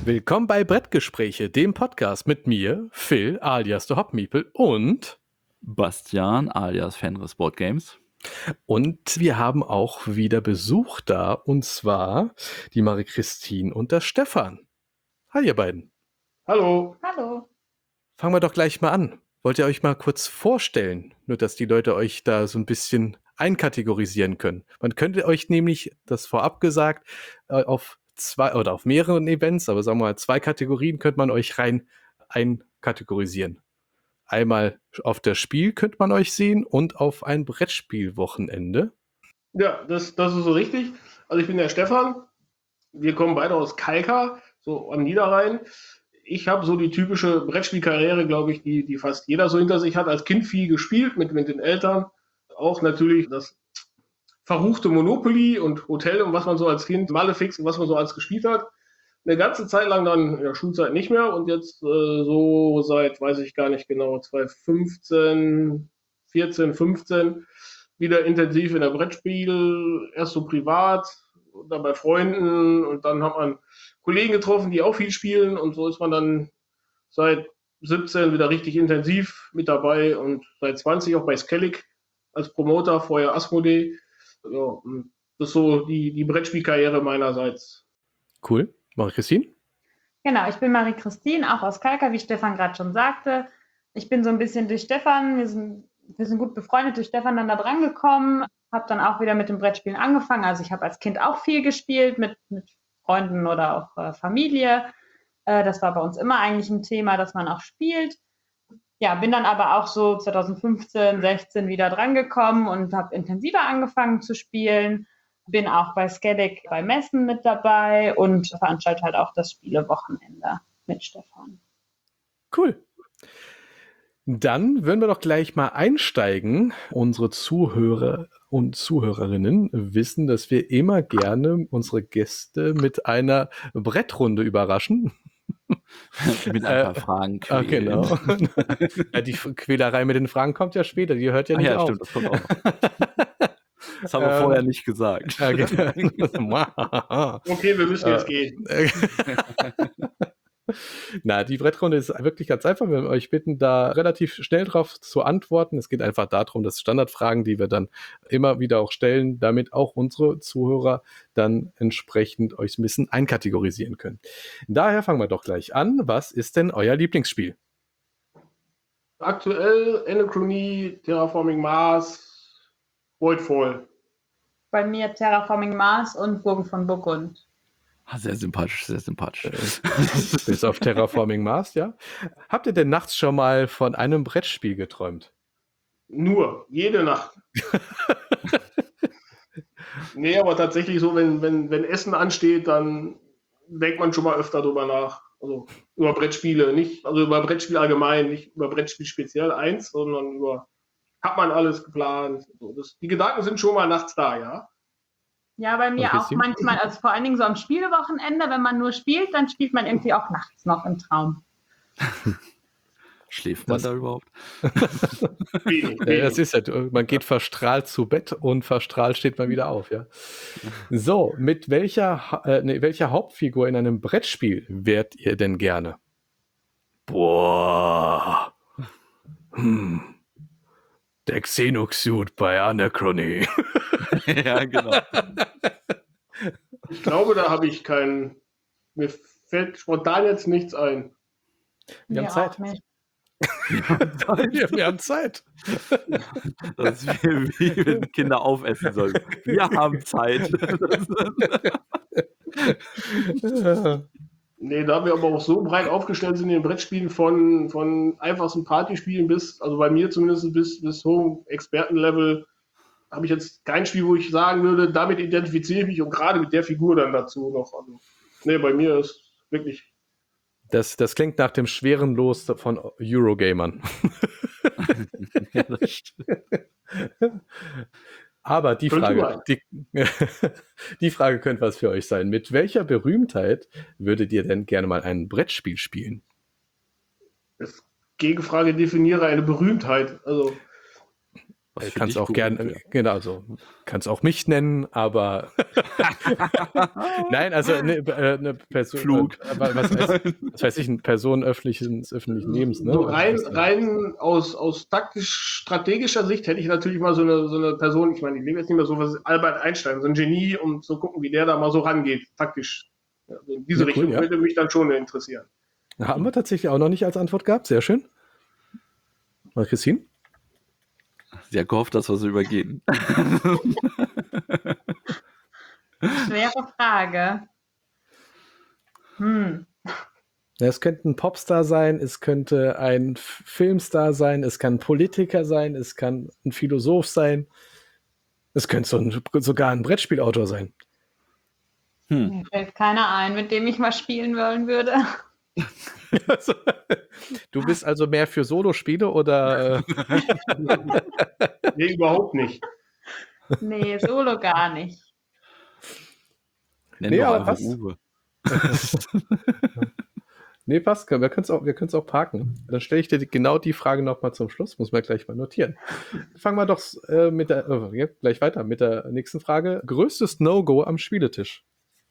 Willkommen bei Brettgespräche, dem Podcast mit mir, Phil alias The Hopmeeple und Bastian alias Fenris Board Games. Und wir haben auch wieder Besuch da, und zwar die Marie-Christine und der Stefan. Hi ihr beiden. Hallo. Hallo. Fangen wir doch gleich mal an. Wollt ihr euch mal kurz vorstellen, nur dass die Leute euch da so ein bisschen einkategorisieren können? Man könnte euch nämlich, das vorab gesagt, auf zwei oder auf mehreren Events, aber sagen wir mal 2 Kategorien könnte man euch rein einkategorisieren. Einmal auf das Spiel könnte man euch sehen und auf ein Brettspielwochenende. Ja, das ist so richtig. Also ich bin der Stefan. Wir kommen beide aus Kalka, so am Niederrhein. Ich habe so die typische Brettspielkarriere, glaube ich, die fast jeder so hinter sich hat. Als Kind viel gespielt mit den Eltern. Auch natürlich das verruchte Monopoly und Hotel und was man so als Kind, Malefiz und was man so alles gespielt hat. Eine ganze Zeit lang dann in der Schulzeit nicht mehr und jetzt so seit, weiß ich gar nicht genau, 2015, 14, 15 wieder intensiv in der Brettspiel, erst so privat, dann bei Freunden und dann hat man Kollegen getroffen, die auch viel spielen und so ist man dann seit 17 wieder richtig intensiv mit dabei und seit 20 auch bei Skellig als Promoter, vorher Asmodee. Ja, das ist so die Brettspielkarriere meinerseits. Cool. Marie-Christine? Genau, ich bin Marie-Christine, auch aus Kalka, wie Stefan gerade schon sagte. Ich bin so ein bisschen durch Stefan, wir sind gut befreundet, durch Stefan dann da dran gekommen, habe dann auch wieder mit dem Brettspielen angefangen. Also ich habe als Kind auch viel gespielt mit Freunden oder auch Familie. Das war bei uns immer eigentlich ein Thema, dass man auch spielt. Ja, bin dann aber auch so 2015, 16 wieder dran gekommen und habe intensiver angefangen zu spielen. Bin auch bei Skellig bei Messen mit dabei und veranstalte halt auch das Spielewochenende mit Stefan. Cool. Dann würden wir doch gleich mal einsteigen. Unsere Zuhörer und Zuhörerinnen wissen, dass wir immer gerne unsere Gäste mit einer Brettrunde überraschen. Mit ein paar Fragen quälen. Genau. Ja, die Quälerei mit den Fragen kommt ja später, die hört ja nicht auf. Stimmt, das kommt auch noch. Das haben wir vorher nicht gesagt. Okay, wir müssen jetzt gehen. Na, die Brettrunde ist wirklich ganz einfach. Wir euch bitten, da relativ schnell drauf zu antworten. Es geht einfach darum, dass Standardfragen, die wir dann immer wieder auch stellen, damit auch unsere Zuhörer dann entsprechend euch ein bisschen einkategorisieren können. Daher fangen wir doch gleich an. Was ist denn euer Lieblingsspiel? Aktuell Anachronie, Terraforming Mars, Voidfall. Bei mir Terraforming Mars und Burgen von Burgund. Sehr sympathisch, sehr sympathisch. Bis auf Terraforming Mars, ja. Habt ihr denn nachts schon mal von einem Brettspiel geträumt? Nur, jede Nacht. Nee, aber tatsächlich so, wenn Essen ansteht, dann denkt man schon mal öfter drüber nach. Also über Brettspiele, über Brettspiel allgemein, nicht über Brettspiel speziell eins, sondern hat man alles geplant. So, die Gedanken sind schon mal nachts da, ja. Ja, bei mir auch manchmal, also vor allen Dingen so am Spielewochenende, wenn man nur spielt, dann spielt man irgendwie auch nachts noch im Traum. Schläft man da überhaupt? Ja, das ist ja, man geht verstrahlt zu Bett und verstrahlt steht man wieder auf, ja. So, mit welcher Hauptfigur in einem Brettspiel wärt ihr denn gerne? Boah. Der Xenosuit bei Anachronie. Ja, genau. Ich glaube, da habe ich mir fällt spontan jetzt nichts ein. Wir haben Zeit. Wir haben Zeit. Das ist wie wenn Kinder aufessen sollen. Wir haben Zeit. Nee, da wir aber auch so breit aufgestellt sind in den Brettspielen von einfachsten Partyspielen also bei mir zumindest bis hohem Expertenlevel, habe ich jetzt kein Spiel, wo ich sagen würde, damit identifiziere ich mich und gerade mit der Figur dann dazu noch. Also, nee, bei mir ist wirklich... Das klingt nach dem schweren Los von Eurogamern. Ja, das stimmt. Aber die Frage könnte was für euch sein. Mit welcher Berühmtheit würdet ihr denn gerne mal ein Brettspiel spielen? Das Gegenfrage definiere eine Berühmtheit. Also Was für Kannst dich auch berühmt gerne, wird. genau, also kannst auch mich nennen, aber nein, also eine Person, Flug. was weiß ich, eine Person öffentlichen Lebens, ne? So Also rein, das- rein aus taktisch-strategischer Sicht hätte ich natürlich mal so eine Person, ich meine, ich lebe jetzt nicht mehr so was Albert Einstein, so ein Genie, um zu gucken, wie der da mal so rangeht, taktisch. Ja, also in diese Ja, cool, Richtung ja. würde mich dann schon interessieren. Haben wir tatsächlich auch noch nicht als Antwort gehabt, sehr schön. Mal Christine? Sie hat gehofft, dass wir sie übergehen. Schwere Frage. Ja, es könnte ein Popstar sein, es könnte ein Filmstar sein, es kann ein Politiker sein, es kann ein Philosoph sein, es könnte sogar ein Brettspielautor sein. Mir fällt keiner ein, mit dem ich mal spielen wollen würde. Also, du bist also mehr für Solospiele oder? Nee, überhaupt nicht. Nee, Solo gar nicht. Nenn Nee, doch aber einfach was? Uwe. Nee, passt. Wir können es auch parken. Dann stelle ich dir genau die Frage nochmal zum Schluss. Muss man gleich mal notieren. Fangen wir doch gleich weiter mit der nächsten Frage. Größtes No-Go am Spieletisch?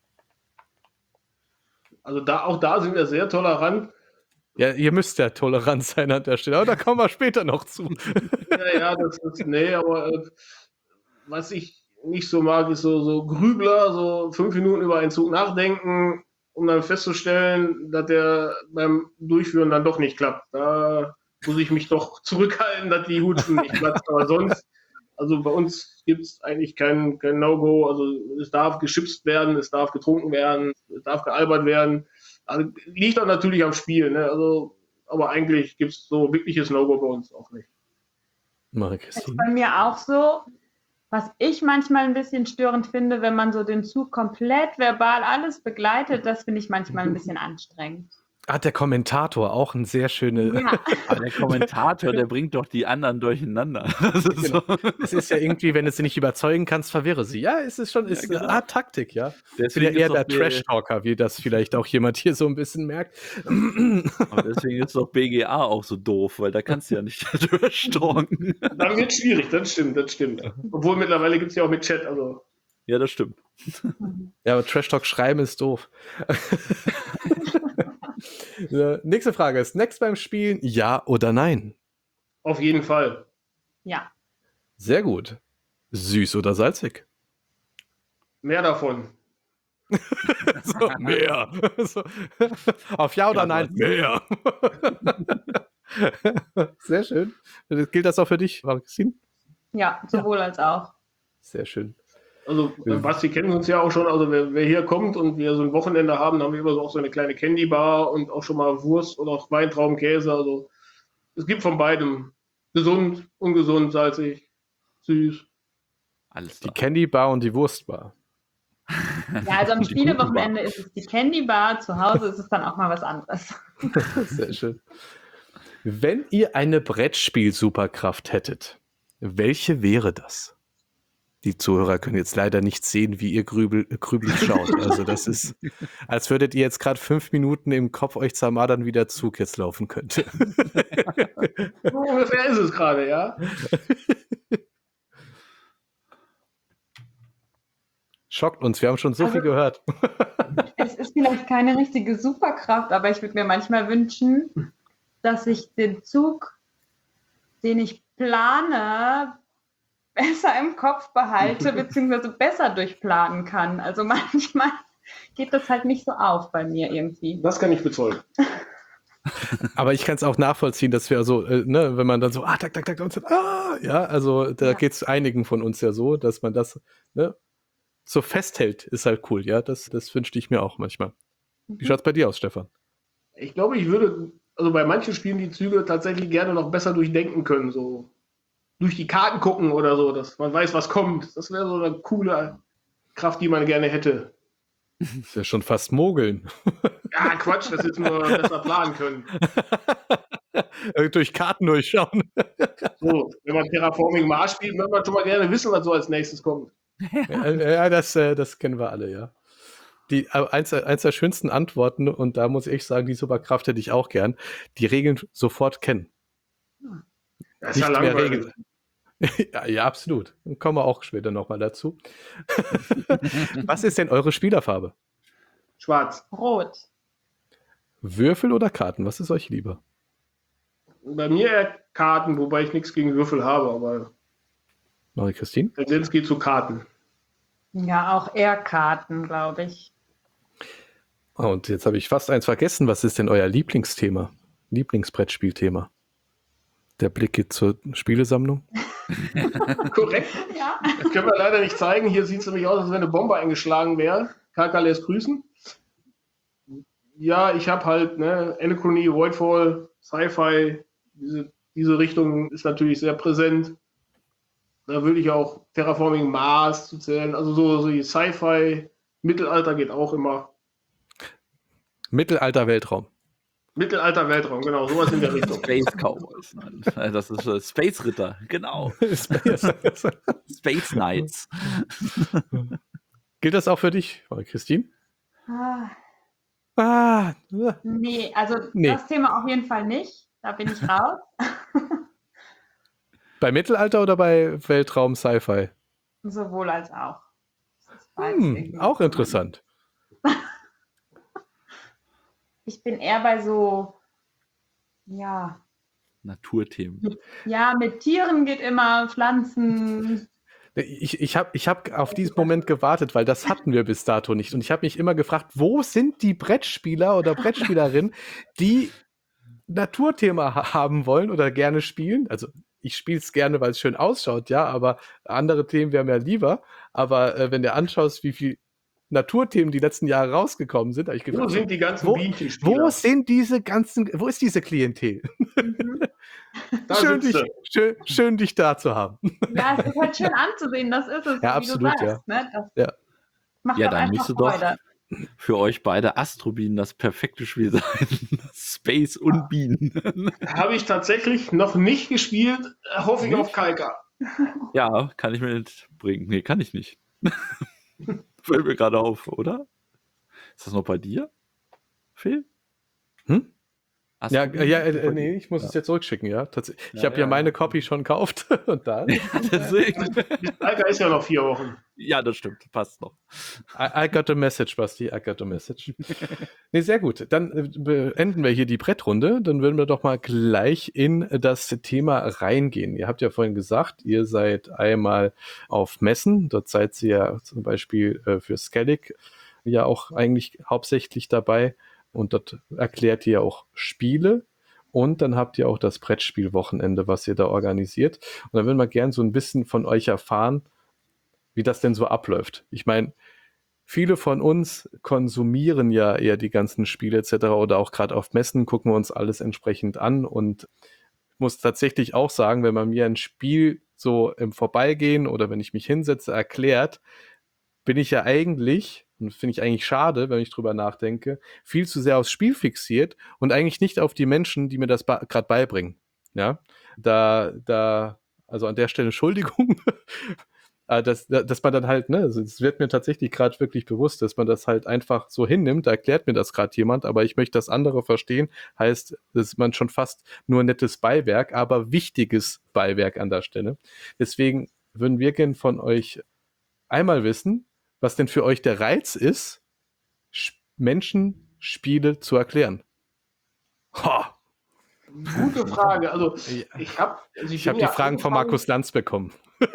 Also auch da sind wir sehr tolerant. Ja, ihr müsst ja tolerant sein an der Stelle, aber da kommen wir später noch zu. Ja, nee, aber was ich nicht so mag, ist so Grübler, so 5 Minuten über einen Zug nachdenken, um dann festzustellen, dass der beim Durchführen dann doch nicht klappt. Da muss ich mich doch zurückhalten, dass die Hutschen nicht platzt. Aber sonst, also bei uns gibt es eigentlich kein No-Go. Also es darf geschipst werden, es darf getrunken werden, es darf gealbert werden. Also liegt dann natürlich am Spiel, ne? Also, aber eigentlich gibt es so wirkliches No-Go bei uns auch nicht. Mal Das ist Christine. bei mir auch so. Was ich manchmal ein bisschen störend finde, wenn man so den Zug komplett verbal alles begleitet, das finde ich manchmal ein bisschen anstrengend. Der Kommentator, auch ein sehr schöne. Ja, Aber der Kommentator, der bringt doch die anderen durcheinander. Das ist Genau. so. Es ist ja irgendwie, wenn du sie nicht überzeugen kannst, verwirre sie. Ja, es ist schon genau. Taktik, ja. Ich bin ja Deswegen eher ist der doch Trash-Talker, wie das vielleicht auch jemand hier so ein bisschen merkt. Aber deswegen ist doch BGA auch so doof, weil da kannst du ja nicht durchstalken. Dann wird es schwierig, das stimmt. Obwohl mittlerweile gibt es ja auch mit Chat, also Ja, das stimmt. Ja, aber Trash-Talk schreiben ist doof. Nächste Frage ist: Snacks beim Spielen, ja oder nein? auf jeden Fall. ja. Sehr gut. Süß oder salzig? Mehr davon. So, mehr. So. Auf ja oder Ja, nein? was? Mehr. Sehr schön. Gilt das auch für dich, Christine? Ja, sowohl als auch. Sehr schön. Also Basti kennen uns ja auch schon, also wer hier kommt und wir so ein Wochenende haben, haben wir immer so auch so eine kleine Candy Bar und auch schon mal Wurst oder auch Weintraubenkäse. Also es gibt von beidem. Gesund, ungesund, salzig, süß. Alles Die klar. Candy Bar und die Wurstbar. Ja, also am Die Spielewochenende ist es die Candy Bar, zu Hause ist es dann auch mal was anderes. Sehr schön. Wenn ihr eine Brettspiel-Superkraft hättet, welche wäre das? Die Zuhörer können jetzt leider nicht sehen, wie ihr grübelig schaut. Also das ist, als würdet ihr jetzt gerade 5 Minuten im Kopf euch zermadern, wie der Zug jetzt laufen könnte. So ungefähr ist es gerade, ja. Schockt uns, wir haben schon so viel gehört. Es ist vielleicht keine richtige Superkraft, aber ich würde mir manchmal wünschen, dass ich den Zug, den ich plane, besser im Kopf behalte, beziehungsweise besser durchplanen kann. Also manchmal geht das halt nicht so auf bei mir irgendwie. Das kann ich bezeugen. Aber ich kann es auch nachvollziehen, dass wir so, wenn man dann so, tak, und so, ja, also da Ja. geht es einigen von uns ja so, dass man das, so festhält, ist halt cool, ja, das wünschte ich mir auch manchmal. Wie schaut es bei dir aus, Stefan? Ich glaube, ich würde, also bei manchen Spielen die Züge tatsächlich gerne noch besser durchdenken können, so durch die Karten gucken oder so, dass man weiß, was kommt. Das wäre so eine coole Kraft, die man gerne hätte. Das ist ja schon fast Mogeln. Ja, Quatsch, das jetzt nur besser planen können. Durch Karten durchschauen. So, wenn man Terraforming Mars spielt, möchte man schon mal gerne wissen, was so als nächstes kommt. Ja, das kennen wir alle, ja. Eins der schönsten Antworten, und da muss ich sagen, die Superkraft hätte ich auch gern, die Regeln sofort kennen. Das ist ja Nicht mehr langweilig. Regeln. Ja, absolut. Kommen wir auch später nochmal dazu. Was ist denn eure Spielerfarbe? Schwarz. Rot. Würfel oder Karten? Was ist euch lieber? Bei mir eher Karten, wobei ich nichts gegen Würfel habe, aber Marie-Christine? Tendenz geht zu Karten. Ja, auch eher Karten, glaube ich. Oh, und jetzt habe ich fast eins vergessen. Was ist denn euer Lieblingsthema? Lieblingsbrettspielthema? Der Blick geht zur Spielesammlung. Korrekt. Ja. Das können wir leider nicht zeigen. Hier sieht es nämlich aus, als wenn eine Bombe eingeschlagen wäre. Kaka lässt grüßen. Ja, ich habe halt Anachrony, Voidfall, Sci-Fi. Diese Richtung ist natürlich sehr präsent. Da würde ich auch Terraforming Mars zu zählen. Also so die Sci-Fi, Mittelalter geht auch immer. Mittelalter Weltraum. Mittelalter Weltraum, genau, sowas in der Richtung. Space Cowboys. Das ist Space Ritter, genau. Space Knights. Gilt das auch für dich, Christine? Nee, also Nee. das Thema auf jeden Fall nicht. Da bin ich raus. Bei Mittelalter oder bei Weltraum Sci-Fi? Sowohl als auch. Das ist beides irgendwie Auch so interessant. Ich bin eher bei so, ja, Naturthemen. mit Tieren geht immer, Pflanzen. Ich hab auf diesen Moment gewartet, weil das hatten wir bis dato nicht. Und ich habe mich immer gefragt, wo sind die Brettspieler oder Brettspielerinnen, die Naturthema haben wollen oder gerne spielen? Also ich spiele es gerne, weil es schön ausschaut, ja, aber andere Themen wären mir lieber. Aber wenn du anschaust, wie viel Naturthemen die letzten Jahre rausgekommen sind, habe ich gefragt, Wo sind die ganzen Bienenspieler? Wo ist diese Klientel? Da Schön, dich da zu haben. Ja, es ist halt schön anzusehen, das ist es, Ja, wie absolut, du sagst. Ne? Das Ja. macht Ja, doch dann einfach müsste doch Freude. für euch beide Astrobienen das perfekte Spiel sein. Space und Bienen. Habe ich tatsächlich noch nicht gespielt, hoffe ich auf Kalka. Ja, kann ich mir nicht bringen. Nee, kann ich nicht. Fällt mir gerade auf, oder? Ist das noch bei dir, Phil? Hm? Ja, Nee, ich muss es jetzt zurückschicken, ja. Ich habe ja meine Copy schon gekauft und dann. Deswegen. Kalka ist ja noch 4 Wochen. Ja, das stimmt, passt noch. I got a message, Basti, I got a message. Nee, sehr gut. Dann beenden wir hier die Brettrunde. Dann würden wir doch mal gleich in das Thema reingehen. Ihr habt ja vorhin gesagt, ihr seid einmal auf Messen. Dort seid ihr ja zum Beispiel für Skellig ja auch eigentlich hauptsächlich dabei. Und dort erklärt ihr auch Spiele. Und dann habt ihr auch das Brettspielwochenende, was ihr da organisiert. Und dann würden wir gern so ein bisschen von euch erfahren, wie das denn so abläuft. Ich meine, viele von uns konsumieren ja eher die ganzen Spiele etc. oder auch gerade auf Messen gucken wir uns alles entsprechend an und ich muss tatsächlich auch sagen, wenn man mir ein Spiel so im Vorbeigehen oder wenn ich mich hinsetze erklärt, bin ich ja eigentlich, und finde ich eigentlich schade, wenn ich drüber nachdenke, viel zu sehr aufs Spiel fixiert und eigentlich nicht auf die Menschen, die mir das gerade beibringen. Ja, also an der Stelle Entschuldigung, dass man dann halt, also es wird mir tatsächlich gerade wirklich bewusst, dass man das halt einfach so hinnimmt, da erklärt mir das gerade jemand, aber ich möchte das andere verstehen, heißt, dass man schon fast nur ein nettes Beiwerk, aber wichtiges Beiwerk an der Stelle. Deswegen würden wir gerne von euch einmal wissen, was denn für euch der Reiz ist, Menschen Spiele zu erklären. Ha! Gute Frage. Also ich habe die Fragen von Markus Lanz bekommen.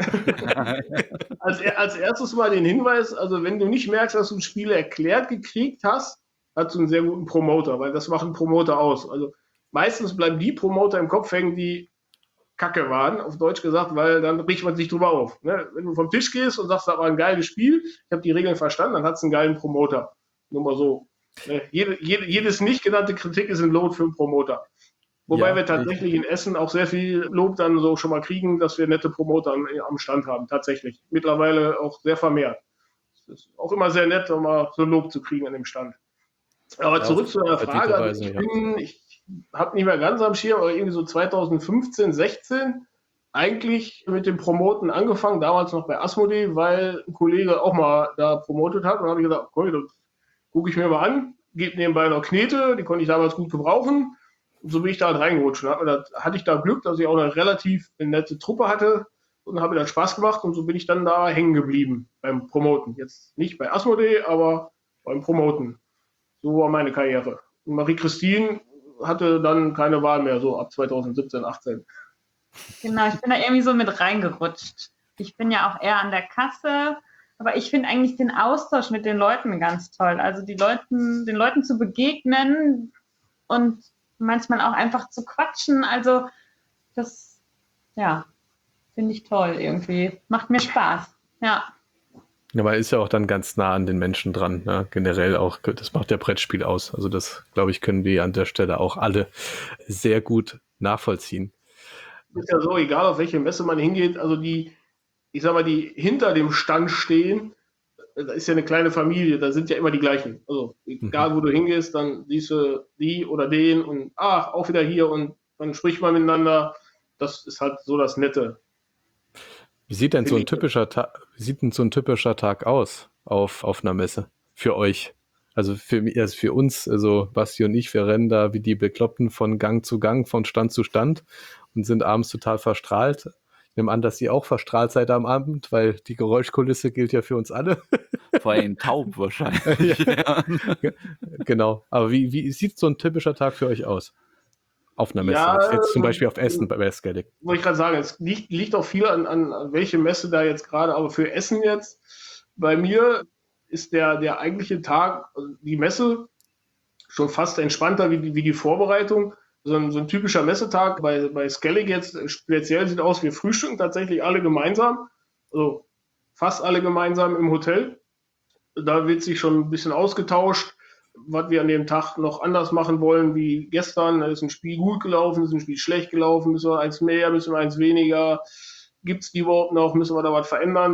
Als erstes mal den Hinweis, also wenn du nicht merkst, dass du ein Spiel erklärt gekriegt hast, hast du einen sehr guten Promoter, weil das machen Promoter aus. Also meistens bleiben die Promoter im Kopf hängen, die Kacke waren, auf Deutsch gesagt, weil dann riecht man sich drüber auf. Ne? Wenn du vom Tisch gehst und sagst, das war ein geiles Spiel, ich habe die Regeln verstanden, dann hat es einen geilen Promoter. Nur mal so. Ne? Jedes nicht genannte Kritik ist ein Lob für einen Promoter. Wobei wir tatsächlich in Essen auch sehr viel Lob dann so schon mal kriegen, dass wir nette Promoter am Stand haben, tatsächlich. Mittlerweile auch sehr vermehrt. Es ist auch immer sehr nett, mal so Lob zu kriegen an dem Stand. Aber zurück zu deiner Frage. Also ich habe nicht mehr ganz am Schirm, aber irgendwie so 2015, 16 eigentlich mit dem Promoten angefangen, damals noch bei Asmodee, weil ein Kollege auch mal da promotet hat. Und dann habe ich gesagt, okay, das gucke ich mir mal an, gebe nebenbei noch Knete, die konnte ich damals gut gebrauchen. Und so bin ich da halt reingerutscht. Da hatte ich da Glück, dass ich auch eine relativ nette Truppe hatte. und habe mir dann Spaß gemacht und so bin ich dann da hängen geblieben beim Promoten. Jetzt nicht bei Asmodee, aber beim Promoten. So war meine Karriere. Und Marie-Christine hatte dann keine Wahl mehr, so ab 2017, 18. Genau, ich bin da irgendwie so mit reingerutscht. Ich bin ja auch eher an der Kasse, aber ich finde eigentlich den Austausch mit den Leuten ganz toll. Also den Leuten zu begegnen und manchmal auch einfach zu quatschen. Also das, ja, finde ich toll irgendwie. Macht mir Spaß. Ja. Ja, man ist ja auch dann ganz nah an den Menschen dran, ne? Generell auch, das macht ja Brettspiel aus. Also das, glaube ich, können wir an der Stelle auch alle sehr gut nachvollziehen. Ist ja so, egal auf welche Messe man hingeht, also die hinter dem Stand stehen, da ist ja eine kleine Familie, da sind ja immer die gleichen. Also egal, wo du hingehst, dann siehst du die oder den und auch wieder hier und dann spricht man miteinander. Das ist halt so das Nette. Wie sieht denn so ein typischer Tag aus auf einer Messe für euch? Also für uns, also Basti und ich, wir rennen da wie die Bekloppten von Gang zu Gang, von Stand zu Stand und sind abends total verstrahlt. Ich nehme an, dass ihr auch verstrahlt seid am Abend, weil die Geräuschkulisse gilt ja für uns alle. Vor allem taub wahrscheinlich. Ja. Genau. Aber wie sieht so ein typischer Tag für euch aus? Auf einer Messe. Ja, jetzt zum Beispiel auf Essen bei Skellig. Wollte ich gerade sagen, es liegt auch viel an welche Messe da jetzt gerade, aber für Essen jetzt, bei mir ist der eigentliche Tag, also die Messe, schon fast entspannter wie die Vorbereitung. So ein typischer Messetag bei Skellig jetzt speziell sieht aus, wir frühstücken tatsächlich alle gemeinsam, also fast alle gemeinsam im Hotel. Da wird sich schon ein bisschen ausgetauscht, was wir an dem Tag noch anders machen wollen wie gestern. Ist ein Spiel gut gelaufen, ist ein Spiel schlecht gelaufen, müssen wir eins mehr, müssen wir eins weniger, gibt es die überhaupt noch, müssen wir da was verändern,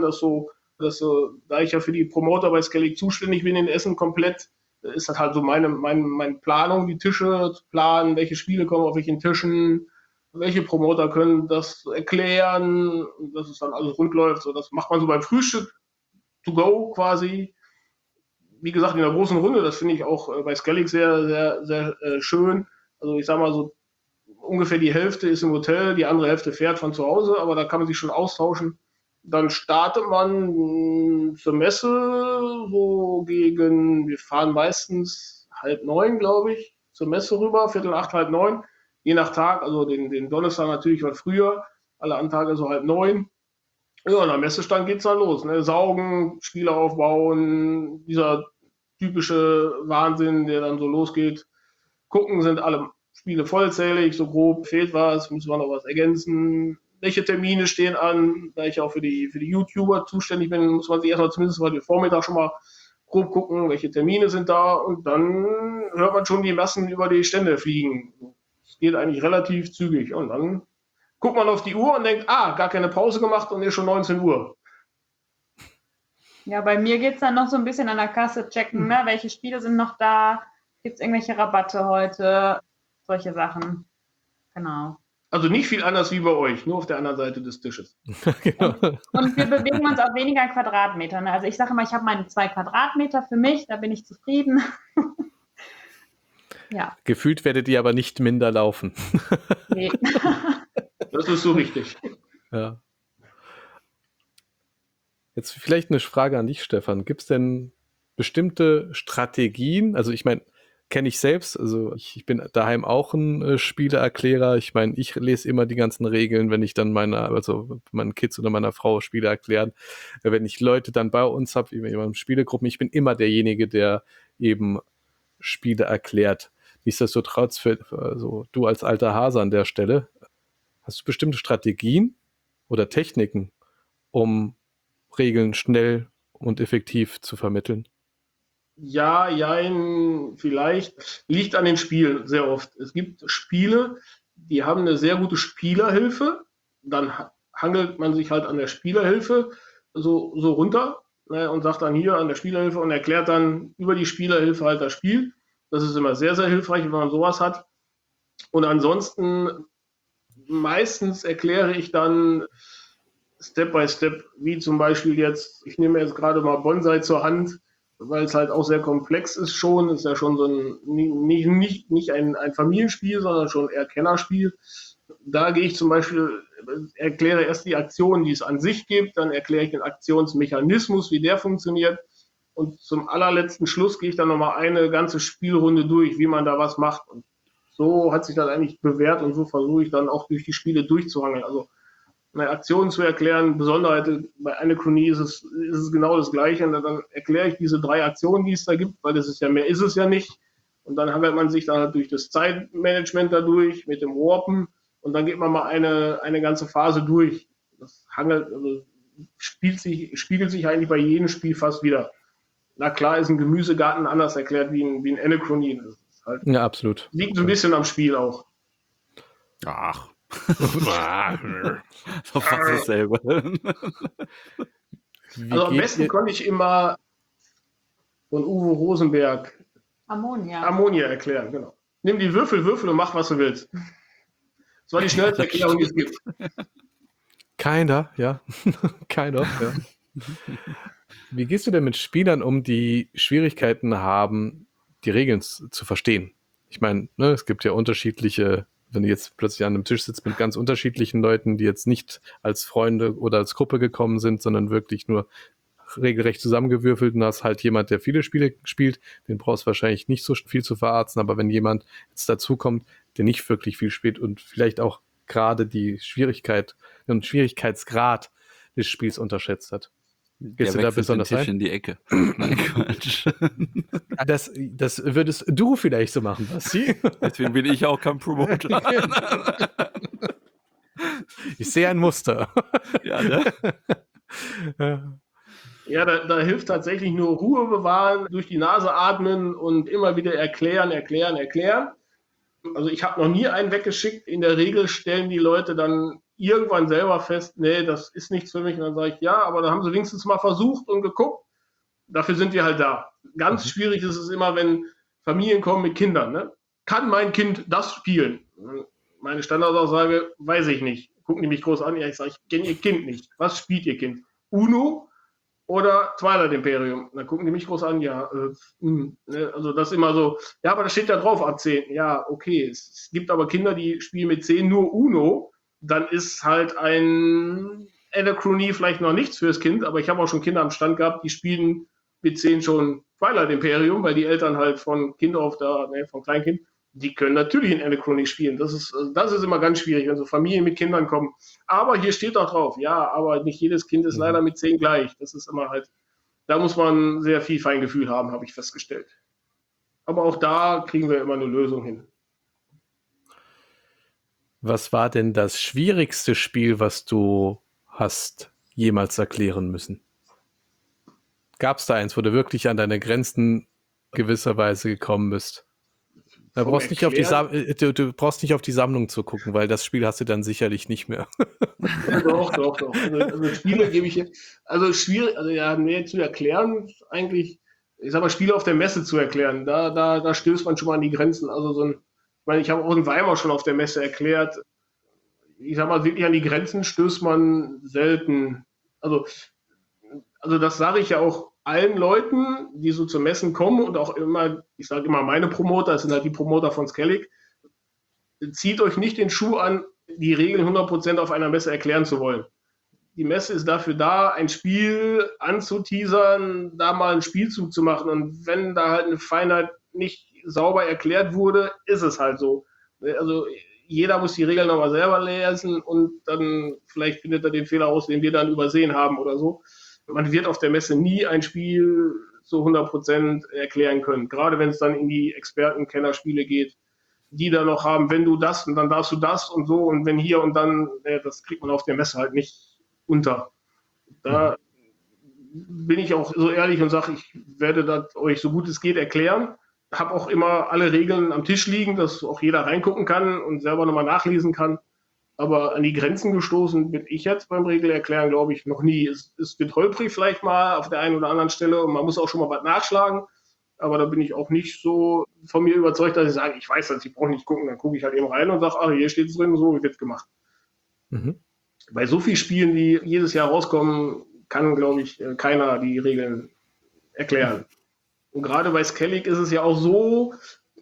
da ich ja für die Promoter bei Skellig zuständig bin in Essen komplett, ist das halt so meine Planung, die Tische zu planen, welche Spiele kommen auf welchen Tischen, welche Promoter können das erklären, dass es dann alles rund läuft. So, das macht man so beim Frühstück to go quasi. Wie gesagt, in der großen Runde, das finde ich auch bei Skellig sehr, sehr, sehr schön. Also ich sag mal so, ungefähr die Hälfte ist im Hotel, die andere Hälfte fährt von zu Hause, aber da kann man sich schon austauschen. Dann startet man zur Messe so wir fahren meistens 8:30, glaube ich, zur Messe rüber, 7:45, 8:30, je nach Tag, also den Donnerstag natürlich was früher, alle anderen Tage so 8:30. Ja, und am Messestand geht es dann los, ne? Saugen, Spiele aufbauen, dieser typische Wahnsinn, der dann so losgeht. Gucken, sind alle Spiele vollzählig, so grob, fehlt was, müssen wir noch was ergänzen. Welche Termine stehen an? Da ich auch für die YouTuber zuständig bin, muss man sich erstmal zumindest heute Vormittag schon mal grob gucken, welche Termine sind da und dann hört man schon die Massen über die Stände fliegen. Es geht eigentlich relativ zügig und dann guckt man auf die Uhr und denkt, gar keine Pause gemacht und ist schon 19 Uhr. Ja, bei mir geht es dann noch so ein bisschen an der Kasse checken, ne? Welche Spiele sind noch da, gibt es irgendwelche Rabatte heute, solche Sachen. Genau. Also nicht viel anders wie bei euch, nur auf der anderen Seite des Tisches. Genau. Und wir bewegen uns auf weniger Quadratmeter. Ne? Also ich sage immer, ich habe meine 2 Quadratmeter für mich, da bin ich zufrieden. Ja. Gefühlt werdet ihr aber nicht minder laufen. Nee. Das ist so richtig. Ja. Jetzt vielleicht eine Frage an dich, Stefan. Gibt es denn bestimmte Strategien? Also ich meine, kenne ich selbst. Also ich bin daheim auch ein Spieleerklärer. Ich meine, ich lese immer die ganzen Regeln, wenn ich dann meinen Kids oder meiner Frau Spiele erklären. Wenn ich Leute dann bei uns habe, in Spielegruppen, ich bin immer derjenige, der eben Spiele erklärt. Nichtsdestotrotz, also du als alter Hase an der Stelle, hast du bestimmte Strategien oder Techniken, um Regeln schnell und effektiv zu vermitteln? Ja, jein, vielleicht. Liegt an den Spielen sehr oft. Es gibt Spiele, die haben eine sehr gute Spielerhilfe. Dann hangelt man sich halt an der Spielerhilfe so runter, ne, und sagt dann hier an der Spielerhilfe und erklärt dann über die Spielerhilfe halt das Spiel. Das ist immer sehr, sehr hilfreich, wenn man sowas hat. Und ansonsten meistens erkläre ich dann Step by Step, wie zum Beispiel jetzt, ich nehme jetzt gerade mal Bonsai zur Hand, weil es halt auch sehr komplex ist schon. Ist ja schon so nicht ein Familienspiel, sondern schon eher Kennerspiel. Da gehe ich zum Beispiel, erkläre erst die Aktion, die es an sich gibt, dann erkläre ich den Aktionsmechanismus, wie der funktioniert. Und zum allerletzten Schluss gehe ich dann nochmal eine ganze Spielrunde durch, wie man da was macht. Und so hat sich das eigentlich bewährt und so versuche ich dann auch durch die Spiele durchzuhangeln. Also eine Aktion zu erklären, Besonderheit bei Anachronie ist es genau das Gleiche. Und dann erkläre ich diese 3 Aktionen, die es da gibt, weil das ist ja mehr ist es ja nicht. Und dann hangelt man sich da durch das Zeitmanagement dadurch mit dem Warpen und dann geht man mal eine ganze Phase durch. Das spiegelt sich eigentlich bei jedem Spiel fast wieder. Na klar ist ein Gemüsegarten anders erklärt wie ein Anachronie. Das ist halt, Ja, absolut. liegt ein bisschen am Spiel auch. Ach. So fast dasselbe. Also am besten konnte ich immer von Uwe Rosenberg Ammonia erklären, genau. Nimm die Würfel und mach, was du willst. Das war die schnellste Erklärung, die es gibt. Keiner, ja. Keiner, ja. Wie gehst du denn mit Spielern um, die Schwierigkeiten haben, die Regeln zu verstehen? Ich meine, ne, es gibt ja unterschiedliche, wenn du jetzt plötzlich an einem Tisch sitzt mit ganz unterschiedlichen Leuten, die jetzt nicht als Freunde oder als Gruppe gekommen sind, sondern wirklich nur regelrecht zusammengewürfelt und hast halt jemand, der viele Spiele spielt, den brauchst du wahrscheinlich nicht so viel zu verarzten, aber wenn jemand jetzt dazukommt, der nicht wirklich viel spielt und vielleicht auch gerade die Schwierigkeit und Schwierigkeitsgrad des Spiels unterschätzt hat. Gehst du da besonders den Tisch ein? in die Ecke. Nein, Quatsch. Das würdest du vielleicht so machen, Basti. Deswegen bin ich auch kein Promoter. Ich sehe ein Muster. Ja, ne? Ja, da hilft tatsächlich nur Ruhe bewahren, durch die Nase atmen und immer wieder erklären. Also ich habe noch nie einen weggeschickt. In der Regel stellen die Leute dann irgendwann selber fest, nee, das ist nichts für mich. Und dann sage ich, ja, aber da haben sie wenigstens mal versucht und geguckt. Dafür sind wir halt da. Ganz schwierig ist es immer, wenn Familien kommen mit Kindern. Ne? Kann mein Kind das spielen? Meine Standardaussage, weiß ich nicht. Gucken die mich groß an. Ja, ich sage, ich kenne ihr Kind nicht. Was spielt ihr Kind? Uno oder Twilight Imperium? Dann gucken die mich groß an. Ja, also das ist immer so. Ja, aber da steht ja drauf ab 10. Ja, okay. Es gibt aber Kinder, die spielen mit 10 nur Uno. Dann ist halt ein Anachronie vielleicht noch nichts fürs Kind, aber ich habe auch schon Kinder am Stand gehabt, die spielen mit 10 schon Twilight Imperium, weil die Eltern halt von Kind auf von Kleinkind, die können natürlich in Anachronie spielen. Das ist immer ganz schwierig, wenn so Familien mit Kindern kommen. Aber hier steht doch drauf, ja, aber nicht jedes Kind ist leider mit 10 gleich. Das ist immer halt, da muss man sehr viel Feingefühl haben, habe ich festgestellt. Aber auch da kriegen wir immer eine Lösung hin. Was war denn das schwierigste Spiel, was du hast jemals erklären müssen? Gab es da eins, wo du wirklich an deine Grenzen gewisserweise gekommen bist? Du brauchst nicht auf die Sammlung zu gucken, weil das Spiel hast du dann sicherlich nicht mehr. Doch. Also Spiele gebe ich jetzt. Also schwierig, zu erklären, eigentlich, ich sag mal, Spiele auf der Messe zu erklären, da stößt man schon mal an die Grenzen. Also ich habe auch in Weimar schon auf der Messe erklärt, ich sag mal, wirklich an die Grenzen stößt man selten. Also das sage ich ja auch allen Leuten, die so zu Messen kommen und auch immer, ich sage immer meine Promoter, das sind halt die Promoter von Skellig, zieht euch nicht den Schuh an, die Regeln 100% auf einer Messe erklären zu wollen. Die Messe ist dafür da, ein Spiel anzuteasern, da mal einen Spielzug zu machen und wenn da halt eine Feinheit nicht sauber erklärt wurde, ist es halt so. Also jeder muss die Regeln nochmal selber lesen und dann vielleicht findet er den Fehler aus, den wir dann übersehen haben oder so. Man wird auf der Messe nie ein Spiel zu 100% erklären können. Gerade wenn es dann in die Experten-Kennerspiele geht, die da noch haben, wenn du das und dann darfst du das und so und wenn hier und dann, das kriegt man auf der Messe halt nicht unter. Da bin ich auch so ehrlich und sage, ich werde das euch so gut es geht erklären. Habe auch immer alle Regeln am Tisch liegen, dass auch jeder reingucken kann und selber nochmal nachlesen kann. Aber an die Grenzen gestoßen bin ich jetzt beim Regelerklären, glaube ich, noch nie. Es wird holprig vielleicht mal auf der einen oder anderen Stelle und man muss auch schon mal was nachschlagen. Aber da bin ich auch nicht so von mir überzeugt, dass ich sage, ich weiß das, ich brauche nicht gucken. Dann gucke ich halt eben rein und sage, ach, hier steht es drin, so wird gemacht. Mhm. Bei so vielen Spielen, die jedes Jahr rauskommen, kann, glaube ich, keiner die Regeln erklären. Und gerade bei Skellig ist es ja auch so,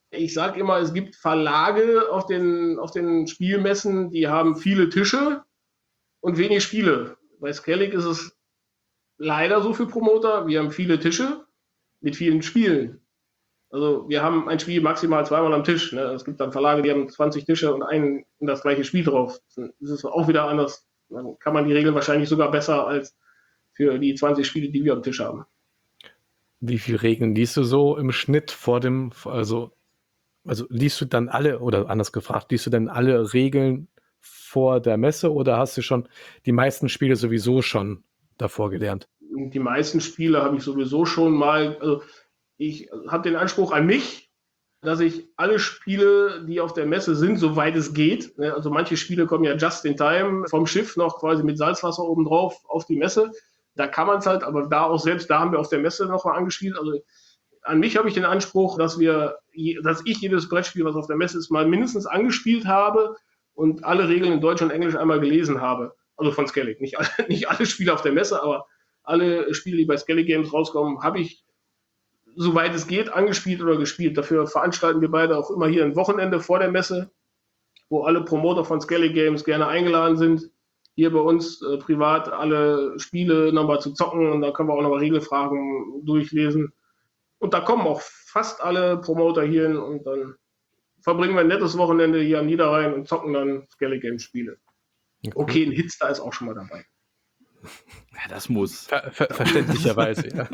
Ich sage immer, es gibt Verlage auf den Spielmessen, die haben viele Tische und wenig Spiele. Bei Skellig ist es leider so für Promoter. Wir haben viele Tische mit vielen Spielen. Also wir haben ein Spiel maximal zweimal am Tisch. Ne? Es gibt dann Verlage, die haben 20 Tische und das gleiche Spiel drauf. Das ist auch wieder anders. Dann kann man die Regeln wahrscheinlich sogar besser als für die 20 Spiele, die wir am Tisch haben. Wie viele Regeln liest du so im Schnitt also liest du dann alle, oder anders gefragt, liest du dann alle Regeln vor der Messe oder hast du schon die meisten Spiele sowieso schon davor gelernt? Die meisten Spiele habe ich sowieso schon mal, also ich habe den Anspruch an mich, dass ich alle Spiele, die auf der Messe sind, soweit es geht, ne, also manche Spiele kommen ja just in time vom Schiff noch quasi mit Salzwasser oben drauf auf die Messe, da kann man es halt, aber selbst da haben wir auf der Messe noch mal angespielt, also an mich habe ich den Anspruch, dass ich jedes Brettspiel, was auf der Messe ist, mal mindestens angespielt habe und alle Regeln in Deutsch und Englisch einmal gelesen habe, also von Skellig, nicht alle Spiele auf der Messe, aber alle Spiele, die bei Skellig Games rauskommen, habe ich, soweit es geht, angespielt oder gespielt. Dafür veranstalten wir beide auch immer hier ein Wochenende vor der Messe, wo alle Promoter von Skellig Games gerne eingeladen sind, hier bei uns privat alle Spiele nochmal zu zocken und da können wir auch nochmal Regelfragen durchlesen. Und da kommen auch fast alle Promoter hier hin und dann verbringen wir ein nettes Wochenende hier am Niederrhein und zocken dann Skellig Games Spiele. Okay, ein Hitstar ist auch schon mal dabei. Ja, das muss. Verständlicherweise, ja.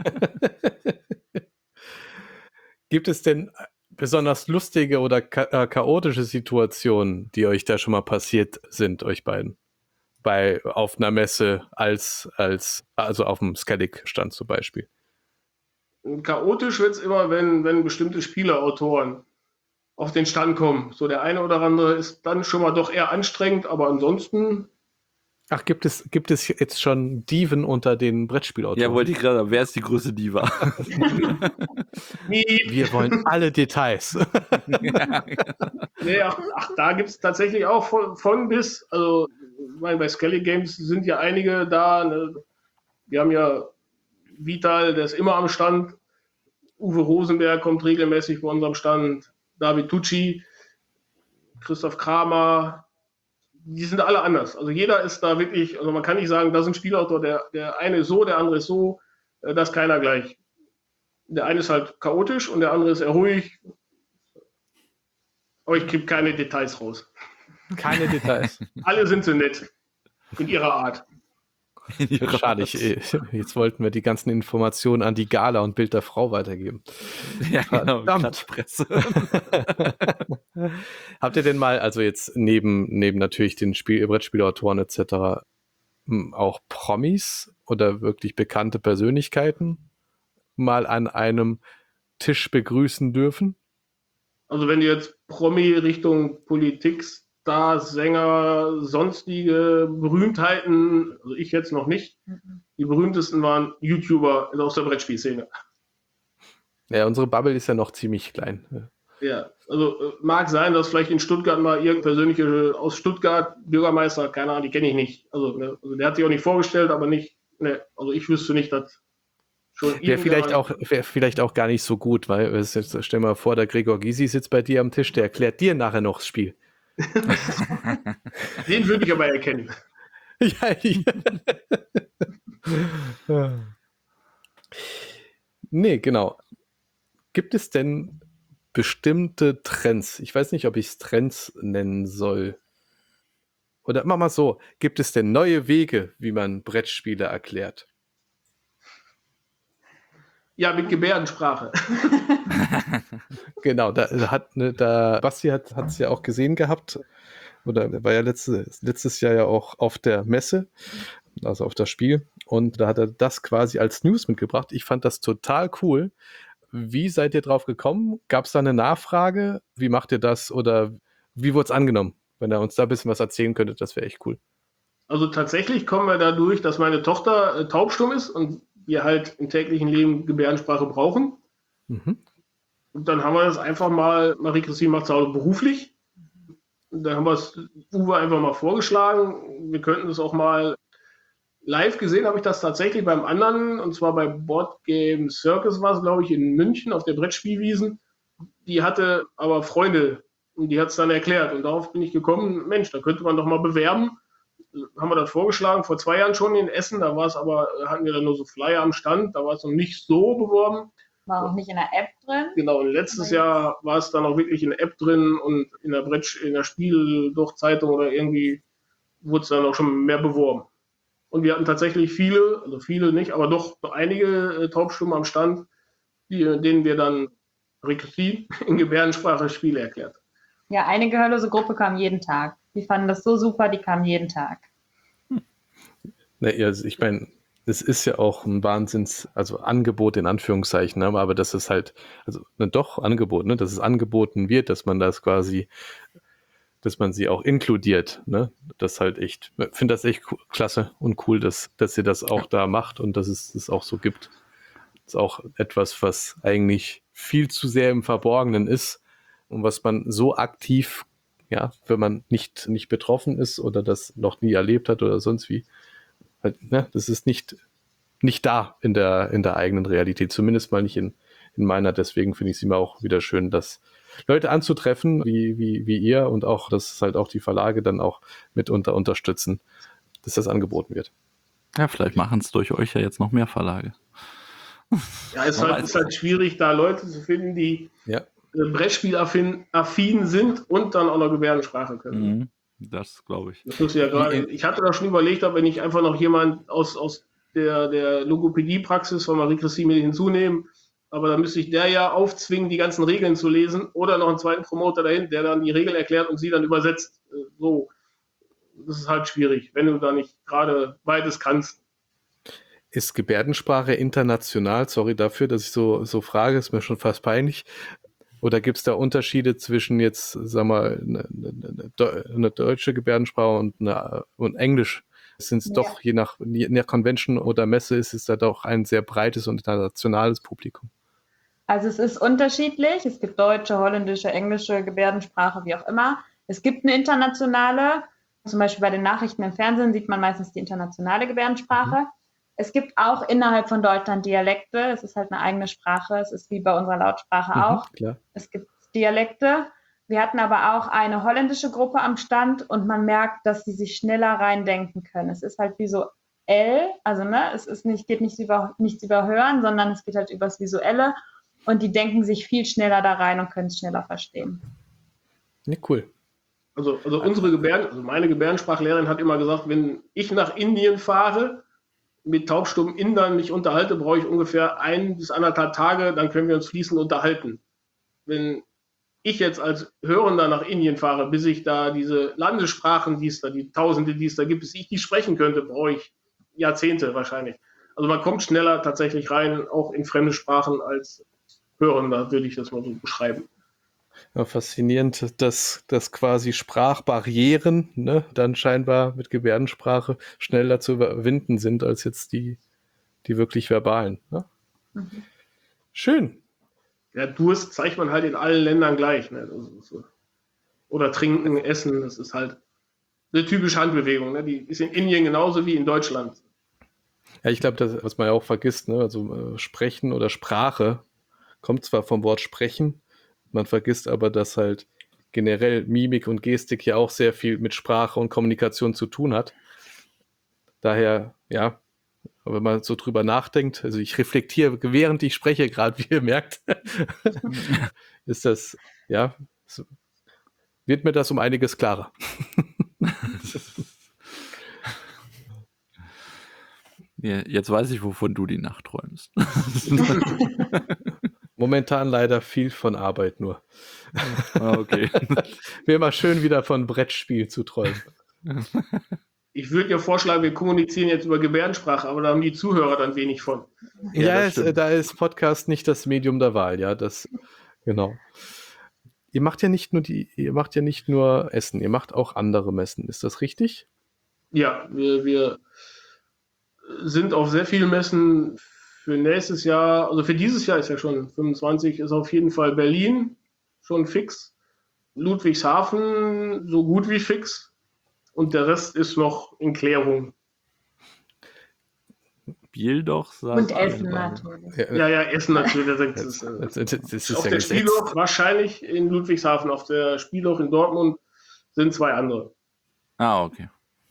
Gibt es denn besonders lustige oder chaotische Situationen, die euch da schon mal passiert sind, euch beiden? Auf einer Messe also auf dem Skellig-Stand zum Beispiel. Chaotisch wird es immer, wenn bestimmte Spieleautoren auf den Stand kommen. So der eine oder andere ist dann schon mal doch eher anstrengend, aber ansonsten. Ach, gibt es jetzt schon Diven unter den Brettspielautoren? Ja, wollte ich gerade, wer ist die größte Diva? Wir wollen alle Details. Nee, da gibt es tatsächlich auch von bis, also bei Skellig Games sind ja einige da, ne? Wir haben ja Vital, der ist immer am Stand, Uwe Rosenberg kommt regelmäßig bei unserem Stand, David Tucci, Christoph Kramer, die sind alle anders. Also jeder ist da wirklich, also man kann nicht sagen, da ist ein Spielautor, der eine ist so, der andere ist so, das ist keiner gleich. Der eine ist halt chaotisch und der andere ist eher ruhig. Aber ich kriege keine Details raus. Keine Details. Alle sind so nett. In ihrer Art. Schade, jetzt wollten wir die ganzen Informationen an die Gala und Bild der Frau weitergeben. Ja, genau. Klatschpresse. Habt ihr denn mal, also jetzt neben natürlich den Brettspielautoren etc., auch Promis oder wirklich bekannte Persönlichkeiten mal an einem Tisch begrüßen dürfen? Also wenn du jetzt Promi Richtung Politik, Stars, Sänger, sonstige Berühmtheiten, also ich jetzt noch nicht. Die berühmtesten waren YouTuber aus der Brettspielszene. Ja, unsere Bubble ist ja noch ziemlich klein. Ja, also mag sein, dass vielleicht in Stuttgart mal irgendein persönlicher aus Stuttgart, Bürgermeister, keine Ahnung, die kenne ich nicht. Also der hat sich auch nicht vorgestellt, aber nicht, also ich wüsste nicht, dass schon Wäre vielleicht auch gar nicht so gut, weil jetzt, stell mal vor, der Gregor Gysi sitzt bei dir am Tisch, der erklärt dir nachher noch das Spiel. Den würde ich aber erkennen. Ja. Nee, genau. Gibt es denn bestimmte Trends? Ich weiß nicht, ob ich es Trends nennen soll. Oder mach mal so, gibt es denn neue Wege, wie man Brettspiele erklärt? Ja, mit Gebärdensprache. Genau, Basti hat es ja auch gesehen gehabt, oder er war ja letztes Jahr ja auch auf der Messe, also auf das Spiel, und da hat er das quasi als News mitgebracht. Ich fand das total cool. Wie seid ihr drauf gekommen? Gab es da eine Nachfrage? Wie macht ihr das oder wie wurde es angenommen? Wenn er uns da ein bisschen was erzählen könnte, das wäre echt cool. Also tatsächlich kommen wir dadurch, dass meine Tochter taubstumm ist und wir halt im täglichen Leben Gebärdensprache brauchen. Mhm. Und dann haben wir das einfach mal, Marie-Christine macht es auch beruflich. Und dann haben wir es Uwe einfach mal vorgeschlagen. Wir könnten es auch mal live gesehen, habe ich das tatsächlich beim anderen, und zwar bei Board Game Circus war es, glaube ich, in München auf der Brettspielwiesen. Die hatte aber Freunde und die hat es dann erklärt. Und darauf bin ich gekommen, Mensch, da könnte man doch mal bewerben. Haben wir das vorgeschlagen, vor 2 Jahren schon in Essen. Da war es aber, hatten wir dann nur so Flyer am Stand, da war es noch nicht so beworben. War auch nicht in der App drin. Genau, und letztes Jahr war es dann auch wirklich in der App drin und in der Spiel-Zeitung oder irgendwie wurde es dann auch schon mehr beworben. Und wir hatten tatsächlich viele, also viele nicht, aber doch einige Taubstummen am Stand, denen wir dann rekursiv in Gebärdensprache Spiele erklärt. Ja, eine gehörlose Gruppe kam jeden Tag. Die fanden das so super, die kamen jeden Tag. Also ich meine, es ist ja auch ein also Angebot in Anführungszeichen, ne? Aber das ist halt, also doch Angebot, ne? Dass es angeboten wird, dass man das quasi, dass man sie auch inkludiert, ne? Das halt echt, ich finde das echt klasse und cool, dass ihr das auch da macht und dass es das auch so gibt. Das ist auch etwas, was eigentlich viel zu sehr im Verborgenen ist und was man so aktiv, ja, wenn man nicht betroffen ist oder das noch nie erlebt hat oder sonst wie, halt, ne, das ist nicht da in der eigenen Realität, zumindest mal nicht in meiner. Deswegen finde ich es immer auch wieder schön, dass Leute anzutreffen, wie ihr und auch, dass halt auch die Verlage dann auch mitunter unterstützen, dass das angeboten wird. Ja, vielleicht machen es durch euch ja jetzt noch mehr Verlage. Ja, es ist halt schwierig, da Leute zu finden, die Brettspielaffin sind und dann auch noch Gebärdensprache können. Mhm, das glaube ich. Das muss ja gerade. Ich hatte da schon überlegt, ob wenn ich einfach noch jemand aus der Logopädie-Praxis von Marie Christine hinzunehmen, aber dann müsste ich der ja aufzwingen, die ganzen Regeln zu lesen oder noch einen zweiten Promoter dahin, der dann die Regeln erklärt und sie dann übersetzt. So, das ist halt schwierig, wenn du da nicht gerade beides kannst. Ist Gebärdensprache international? Sorry dafür, dass ich so frage, ist mir schon fast peinlich. Oder gibt es da Unterschiede zwischen jetzt, sagen wir, eine deutsche Gebärdensprache und Englisch? Sind es doch, je nach Convention oder Messe, ist es da doch ein sehr breites und internationales Publikum? Also es ist unterschiedlich. Es gibt deutsche, holländische, englische Gebärdensprache, wie auch immer. Es gibt eine internationale. Zum Beispiel bei den Nachrichten im Fernsehen sieht man meistens die internationale Gebärdensprache. Mhm. Es gibt auch innerhalb von Deutschland Dialekte. Es ist halt eine eigene Sprache. Es ist wie bei unserer Lautsprache auch. Klar. Es gibt Dialekte. Wir hatten aber auch eine holländische Gruppe am Stand und man merkt, dass sie sich schneller reindenken können. Es ist halt visuell, also es ist geht nichts über Hören, sondern es geht halt übers Visuelle und die denken sich viel schneller da rein und können es schneller verstehen. Ja, cool. Also meine Gebärdensprachlehrerin hat immer gesagt, wenn ich nach Indien fahre, mit taubstummen Indern mich unterhalte, brauche ich ungefähr 1 bis 1,5 Tage, dann können wir uns fließend unterhalten. Wenn ich jetzt als Hörender nach Indien fahre, bis ich da diese Landessprachen, die Tausende, die es da gibt, bis ich die sprechen könnte, brauche ich Jahrzehnte wahrscheinlich. Also man kommt schneller tatsächlich rein, auch in fremde Sprachen als Hörender, würde ich das mal so beschreiben. Ja, faszinierend, dass quasi Sprachbarrieren, ne, dann scheinbar mit Gebärdensprache schneller zu überwinden sind als jetzt die wirklich verbalen. Ne? Mhm. Schön. Ja, Durst zeigt man halt in allen Ländern gleich. Ne? Oder trinken, essen, das ist halt eine typische Handbewegung. Ne? Die ist in Indien genauso wie in Deutschland. Ja, ich glaube, das, was man ja auch vergisst, ne? Also Sprechen oder Sprache kommt zwar vom Wort Sprechen, man vergisst aber, dass halt generell Mimik und Gestik ja auch sehr viel mit Sprache und Kommunikation zu tun hat. Daher, ja, wenn man so drüber nachdenkt, also ich reflektiere, während ich spreche gerade, wie ihr merkt, ist das, ja, wird mir das um einiges klarer. Ja, jetzt weiß ich, wovon du die Nacht träumst. Momentan leider viel von Arbeit nur. Okay. Wäre mal schön, wieder von Brettspiel zu träumen. Ich würde ja vorschlagen, wir kommunizieren jetzt über Gebärdensprache, aber da haben die Zuhörer dann wenig von. Ja, da ist Podcast nicht das Medium der Wahl, ja, das, genau. Ihr macht ja nicht nur Essen, ihr macht auch andere Messen, ist das richtig? Ja, wir sind auf sehr vielen Messen für nächstes Jahr, also für dieses Jahr ist ja schon 25, ist auf jeden Fall Berlin schon fix, Ludwigshafen so gut wie fix und der Rest ist noch in Klärung. Spieldoch sagt Und allen Essen was. natürlich. Ja, Essen natürlich. Das ist Auf ja der Gesetz. Spielloch wahrscheinlich in Ludwigshafen, auf der Spielloch in Dortmund sind 2 andere. Ah, okay.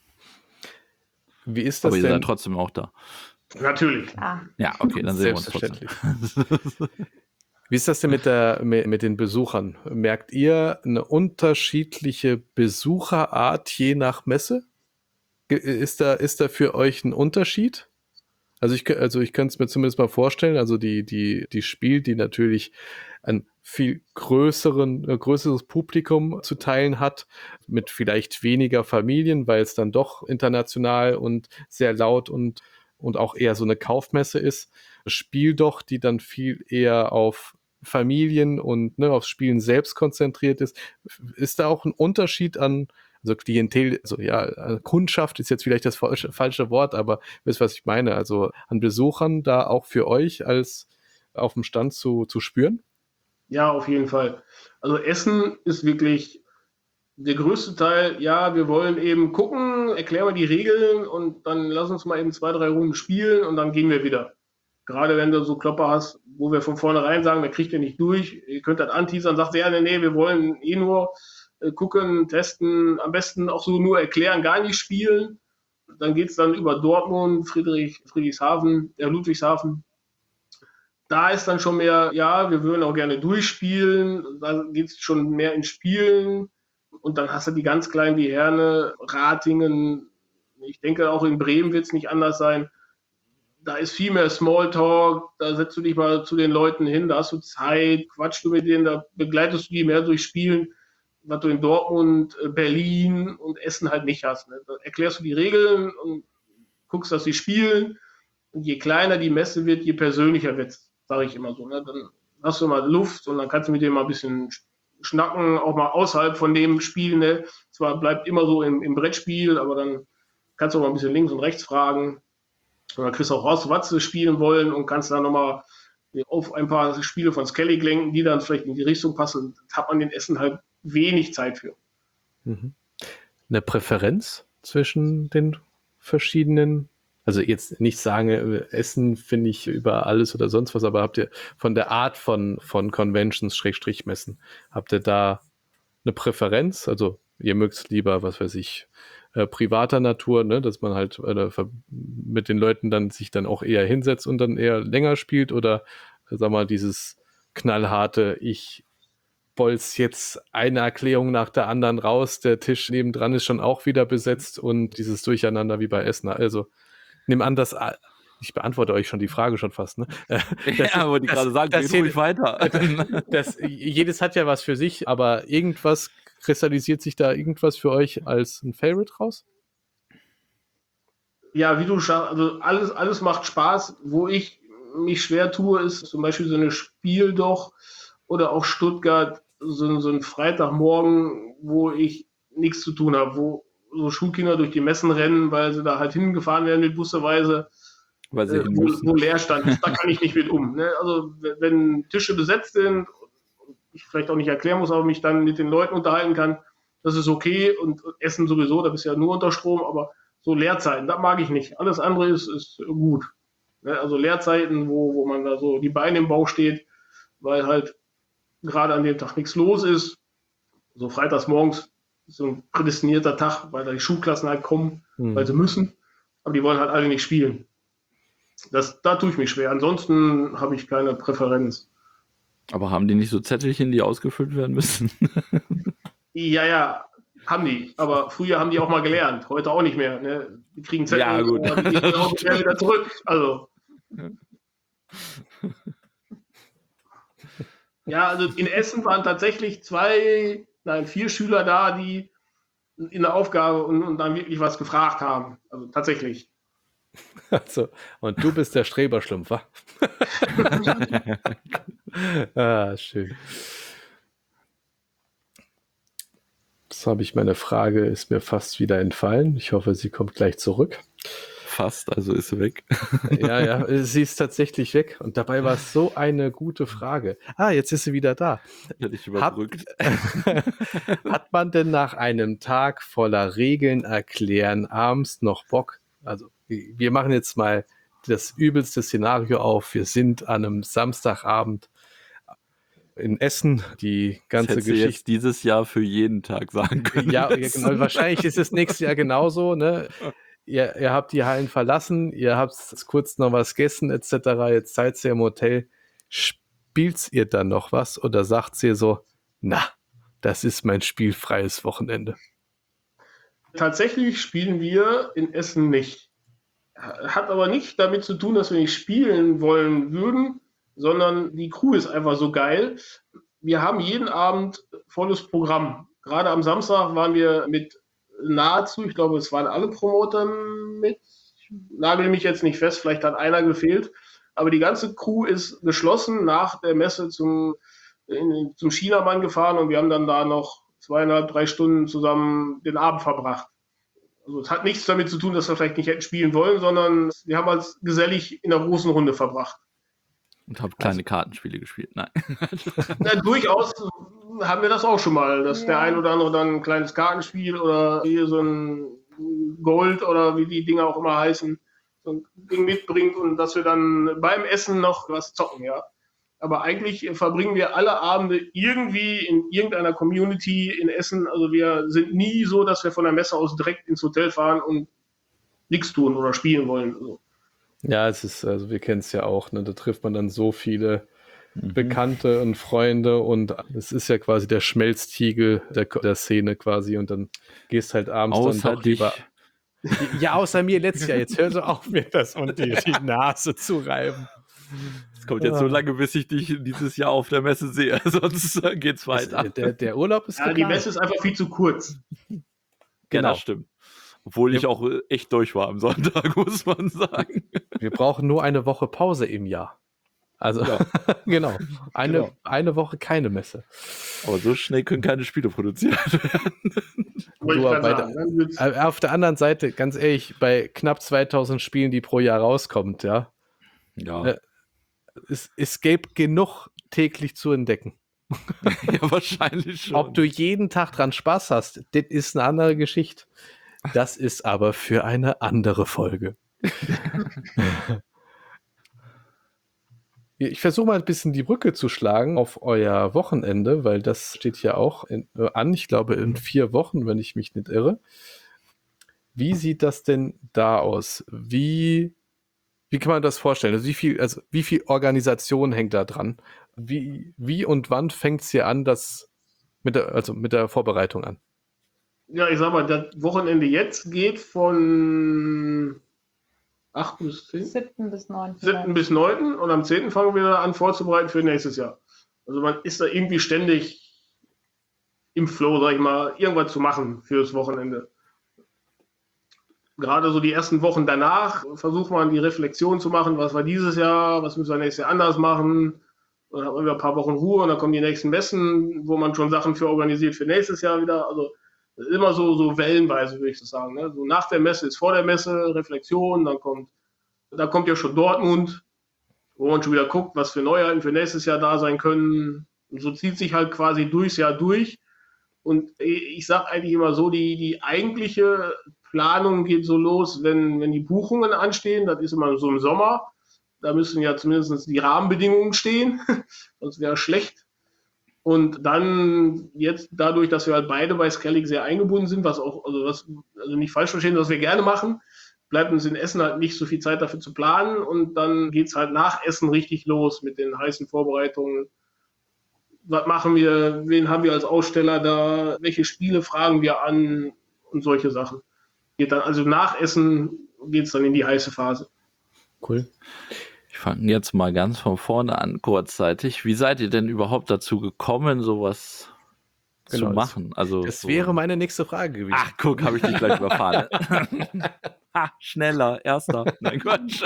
Wie ist Aber das ihr seid denn? trotzdem auch da. Natürlich. Klar. Ja, okay, dann sehen wir uns trotzdem. Selbstverständlich. Wie ist das denn mit den Besuchern? Merkt ihr eine unterschiedliche Besucherart je nach Messe? Ist da für euch ein Unterschied? Also ich könnte es mir zumindest mal vorstellen, also die Spiel, die natürlich ein viel größeres Publikum zu teilen hat, mit vielleicht weniger Familien, weil es dann doch international und sehr laut und auch eher so eine Kaufmesse ist. Spiel doch, die dann viel eher auf Familien und aufs Spielen selbst konzentriert ist. Ist da auch ein Unterschied an, also Klientel, also ja, Kundschaft ist jetzt vielleicht das falsche Wort, aber wisst, was ich meine, also an Besuchern da auch für euch als auf dem Stand zu spüren? Ja, auf jeden Fall. Also Essen ist wirklich der größte Teil. Ja, wir wollen eben gucken, erklären wir die Regeln und dann lass uns mal eben 2, 3 Runden spielen und dann gehen wir wieder. Gerade wenn du so Klopper hast, wo wir von vornherein sagen, da kriegt ihr nicht durch, ihr könnt das anteasern, sagt ja, nee, wir wollen eh nur gucken, testen, am besten auch so nur erklären, gar nicht spielen. Dann geht es dann über Dortmund, Friedrichshafen, Ludwigshafen. Da ist dann schon mehr, ja, wir würden auch gerne durchspielen. Da geht es schon mehr ins Spielen. Und dann hast du die ganz kleinen wie Herne, Ratingen. Ich denke, auch in Bremen wird es nicht anders sein. Da ist viel mehr Smalltalk. Da setzt du dich mal zu den Leuten hin, da hast du Zeit, quatschst du mit denen, da begleitest du die mehr durch Spielen, was du in Dortmund, Berlin und Essen halt nicht hast. Ne? Da erklärst du die Regeln und guckst, dass sie spielen. Und je kleiner die Messe wird, je persönlicher wird es, sage ich immer so. Ne? Dann hast du mal Luft und dann kannst du mit denen mal ein bisschen schnacken, auch mal außerhalb von dem Spiel. Ne? Zwar bleibt immer so im Brettspiel, aber dann kannst du auch mal ein bisschen links und rechts fragen. Und dann kriegst du auch raus, was sie spielen wollen und kannst dann nochmal auf ein paar Spiele von Skellig lenken, die dann vielleicht in die Richtung passen. Da hat man den Essen halt wenig Zeit für. Mhm. Eine Präferenz zwischen den verschiedenen, also jetzt nicht sagen, Essen finde ich über alles oder sonst was, aber habt ihr von der Art von Conventions, Messen, habt ihr da eine Präferenz? Also ihr mögt es lieber, was weiß ich, privater Natur, ne, dass man halt mit den Leuten dann sich dann auch eher hinsetzt und dann eher länger spielt oder sag mal dieses knallharte, ich bolz jetzt eine Erklärung nach der anderen raus, der Tisch nebendran ist schon auch wieder besetzt und dieses Durcheinander wie bei Essen. Also nimm an, dass ich beantworte euch schon die Frage schon fast, ne? Ja, wollte ich gerade sagen, geht ruhig weiter. Jedes hat ja was für sich, aber irgendwas kristallisiert sich da irgendwas für euch als ein Favorite raus? Ja, wie du sagst, also alles macht Spaß. Wo ich mich schwer tue, ist zum Beispiel so eine Spiel doch oder auch Stuttgart, so ein Freitagmorgen, wo ich nichts zu tun habe, wo so Schulkinder durch die Messen rennen, weil sie da halt hingefahren werden mit busseweise, Weil sie hin wo müssen. Leerstand ist. Da kann ich nicht mit um. Ne? Also wenn Tische besetzt sind, ich vielleicht auch nicht erklären muss, aber mich dann mit den Leuten unterhalten kann, das ist okay und Essen sowieso, da bist du ja nur unter Strom, aber so Leerzeiten, das mag ich nicht. Alles andere ist gut. Ne? Also Leerzeiten, wo man da so die Beine im Bauch steht, weil halt gerade an dem Tag nichts los ist. So freitags morgens ist so ein prädestinierter Tag, weil da die Schulklassen halt kommen, weil sie müssen, aber die wollen halt alle nicht spielen. Da tue ich mich schwer. Ansonsten habe ich keine Präferenz. Aber haben die nicht so Zettelchen, die ausgefüllt werden müssen? Ja, haben die. Aber früher haben die auch mal gelernt. Heute auch nicht mehr. Ne? Die kriegen Zettel Ja, gut. und die gehen auch wieder zurück. Also. Ja, also in Essen waren tatsächlich 4 Schüler da, die in der Aufgabe und dann wirklich was gefragt haben. Also tatsächlich. Also, und du bist der Streberschlumpf, wa? Schön. Jetzt habe ich meine Frage, ist mir fast wieder entfallen. Ich hoffe, sie kommt gleich zurück. Fast, also ist sie weg. Ja, sie ist tatsächlich weg. Und dabei war es so eine gute Frage. Jetzt ist sie wieder da. Hätte ich überbrückt. Hat man denn nach einem Tag voller Regeln erklären abends noch Bock? Also wir machen jetzt mal das übelste Szenario auf. Wir sind an einem Samstagabend in Essen, die ganze hättest du jetzt Geschichte. dieses Jahr für jeden Tag sagen können. Ja, genau. Wahrscheinlich ist es nächstes Jahr genauso. Ne? Ihr habt die Hallen verlassen, ihr habt kurz noch was gegessen etc. Jetzt seid ihr im Hotel. Spielt ihr dann noch was oder sagt ihr so, na, das ist mein spielfreies Wochenende? Tatsächlich spielen wir in Essen nicht. Hat aber nicht damit zu tun, dass wir nicht spielen wollen würden, sondern die Crew ist einfach so geil. Wir haben jeden Abend volles Programm. Gerade am Samstag waren wir mit nahezu, ich glaube, es waren alle Promoter mit. Ich nagel mich jetzt nicht fest, vielleicht hat einer gefehlt. Aber die ganze Crew ist geschlossen nach der Messe zum Chinamann gefahren und wir haben dann da noch 2,5, 3 Stunden zusammen den Abend verbracht. Also es hat nichts damit zu tun, dass wir vielleicht nicht hätten spielen wollen, sondern wir haben als gesellig in der großen Runde verbracht. Und habe kleine Kartenspiele gespielt. Nein. Na, durchaus haben wir das auch schon mal, dass der ein oder andere dann ein kleines Kartenspiel oder hier so ein Gold oder wie die Dinger auch immer heißen, so ein Ding mitbringt und dass wir dann beim Essen noch was zocken, ja. Aber eigentlich verbringen wir alle Abende irgendwie in irgendeiner Community in Essen. Also wir sind nie so, dass wir von der Messe aus direkt ins Hotel fahren und nichts tun oder spielen wollen. Also. Ja, es ist, also wir kennen es ja auch, ne? Da trifft man dann so viele Bekannte und Freunde und es ist ja quasi der Schmelztiegel der Szene quasi und dann gehst halt abends Außer dann doch lieber. Ja, außer mir letztes Jahr. Jetzt hör so auf, mir das unter die Nase zu reiben. Es kommt jetzt so lange, bis ich dich dieses Jahr auf der Messe sehe, sonst geht's weiter. Der Urlaub ist ja, die Messe ist einfach viel zu kurz. Genau, Genau. das stimmt. Obwohl ich auch echt durch war am Sonntag, muss man sagen. Wir brauchen nur eine Woche Pause im Jahr. Also, genau. Eine Woche keine Messe. Aber so schnell können keine Spiele produziert werden. Auf der anderen Seite, ganz ehrlich, bei knapp 2000 Spielen, die pro Jahr rauskommt, ja. Es gäbe genug täglich zu entdecken. Ja, wahrscheinlich schon. Ob du jeden Tag dran Spaß hast, das ist eine andere Geschichte. Das ist aber für eine andere Folge. Ich versuche mal ein bisschen die Brücke zu schlagen auf euer Wochenende, weil das steht ja auch an, ich glaube in 4 Wochen, wenn ich mich nicht irre. Wie sieht das denn da aus? Wie kann man das vorstellen? Also wie viel Organisation hängt da dran? Wie und wann fängt es hier an, mit der Vorbereitung an? Ja, ich sag mal, das Wochenende jetzt geht von 8. bis 10? 7. bis 9. 7. bis 9. Und am 10. fangen wir an vorzubereiten für nächstes Jahr. Also man ist da irgendwie ständig im Flow, sag ich mal, irgendwas zu machen fürs Wochenende. Gerade so die ersten Wochen danach versucht man die Reflexion zu machen, was war dieses Jahr, was müssen wir nächstes Jahr anders machen. Dann hat man wieder ein paar Wochen Ruhe und dann kommen die nächsten Messen, wo man schon Sachen für organisiert für nächstes Jahr wieder. Also immer so wellenweise, würde ich das sagen. Ne? So nach der Messe ist vor der Messe Reflexion, dann kommt ja schon Dortmund, wo man schon wieder guckt, was für Neuheiten für nächstes Jahr da sein können. Und so zieht sich halt quasi durchs Jahr durch. Und ich sage eigentlich immer so, die eigentliche Planung geht so los, wenn die Buchungen anstehen. Das ist immer so im Sommer. Da müssen ja zumindest die Rahmenbedingungen stehen, sonst wäre es schlecht. Und dann jetzt dadurch, dass wir halt beide bei Skellig sehr eingebunden sind, also nicht falsch verstehen, was wir gerne machen, bleibt uns in Essen halt nicht so viel Zeit dafür zu planen. Und dann geht es halt nach Essen richtig los mit den heißen Vorbereitungen. Was machen wir? Wen haben wir als Aussteller da? Welche Spiele fragen wir an? Und solche Sachen. Also nach Essen geht es dann in die heiße Phase. Cool. Ich fange jetzt mal ganz von vorne an, kurzzeitig. Wie seid ihr denn überhaupt dazu gekommen, sowas zu machen? Also das wäre meine nächste Frage gewesen. Ach, guck, habe ich dich gleich überfahren. Schneller, erster. Nein, Quatsch.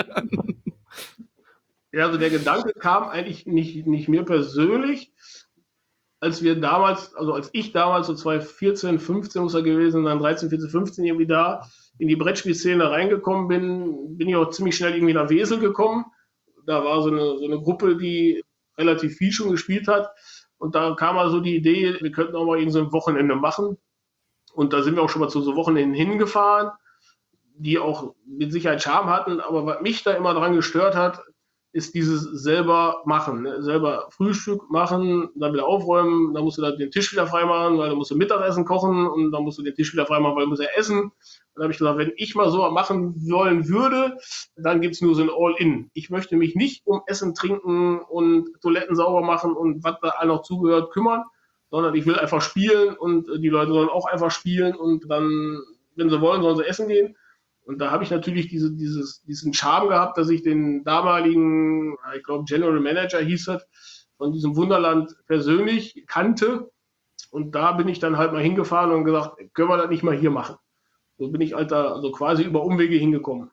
Ja, also der Gedanke kam eigentlich nicht mir persönlich, als ich damals so 2014, 15 muss er gewesen, dann 13, 14, 15 irgendwie da in die Brettspielszene reingekommen bin ich auch ziemlich schnell irgendwie nach Wesel gekommen. Da war so eine Gruppe, die relativ viel schon gespielt hat. Und da kam also die Idee, wir könnten auch mal so ein Wochenende machen. Und da sind wir auch schon mal zu so Wochenenden hingefahren. die auch mit Sicherheit Charme hatten, aber was mich da immer dran gestört hat, ist dieses selber machen, ne? Selber Frühstück machen, dann wieder aufräumen, dann musst du dann den Tisch wieder freimachen, weil dann musst du Mittagessen kochen und dann musst du den Tisch wieder freimachen, weil du musst ja essen. Dann habe ich gesagt, wenn ich mal so machen wollen würde, dann gibt es nur so ein All-In. Ich möchte mich nicht um Essen, Trinken und Toiletten sauber machen und was da all noch zugehört kümmern, sondern ich will einfach spielen und die Leute sollen auch einfach spielen und dann, wenn sie wollen, sollen sie essen gehen. Und da habe ich natürlich diesen Charme gehabt, dass ich den damaligen, ich glaube General Manager hieß es, von diesem Wunderland persönlich kannte. Und da bin ich dann halt mal hingefahren und gesagt, können wir das nicht mal hier machen? So bin ich halt da also quasi über Umwege hingekommen.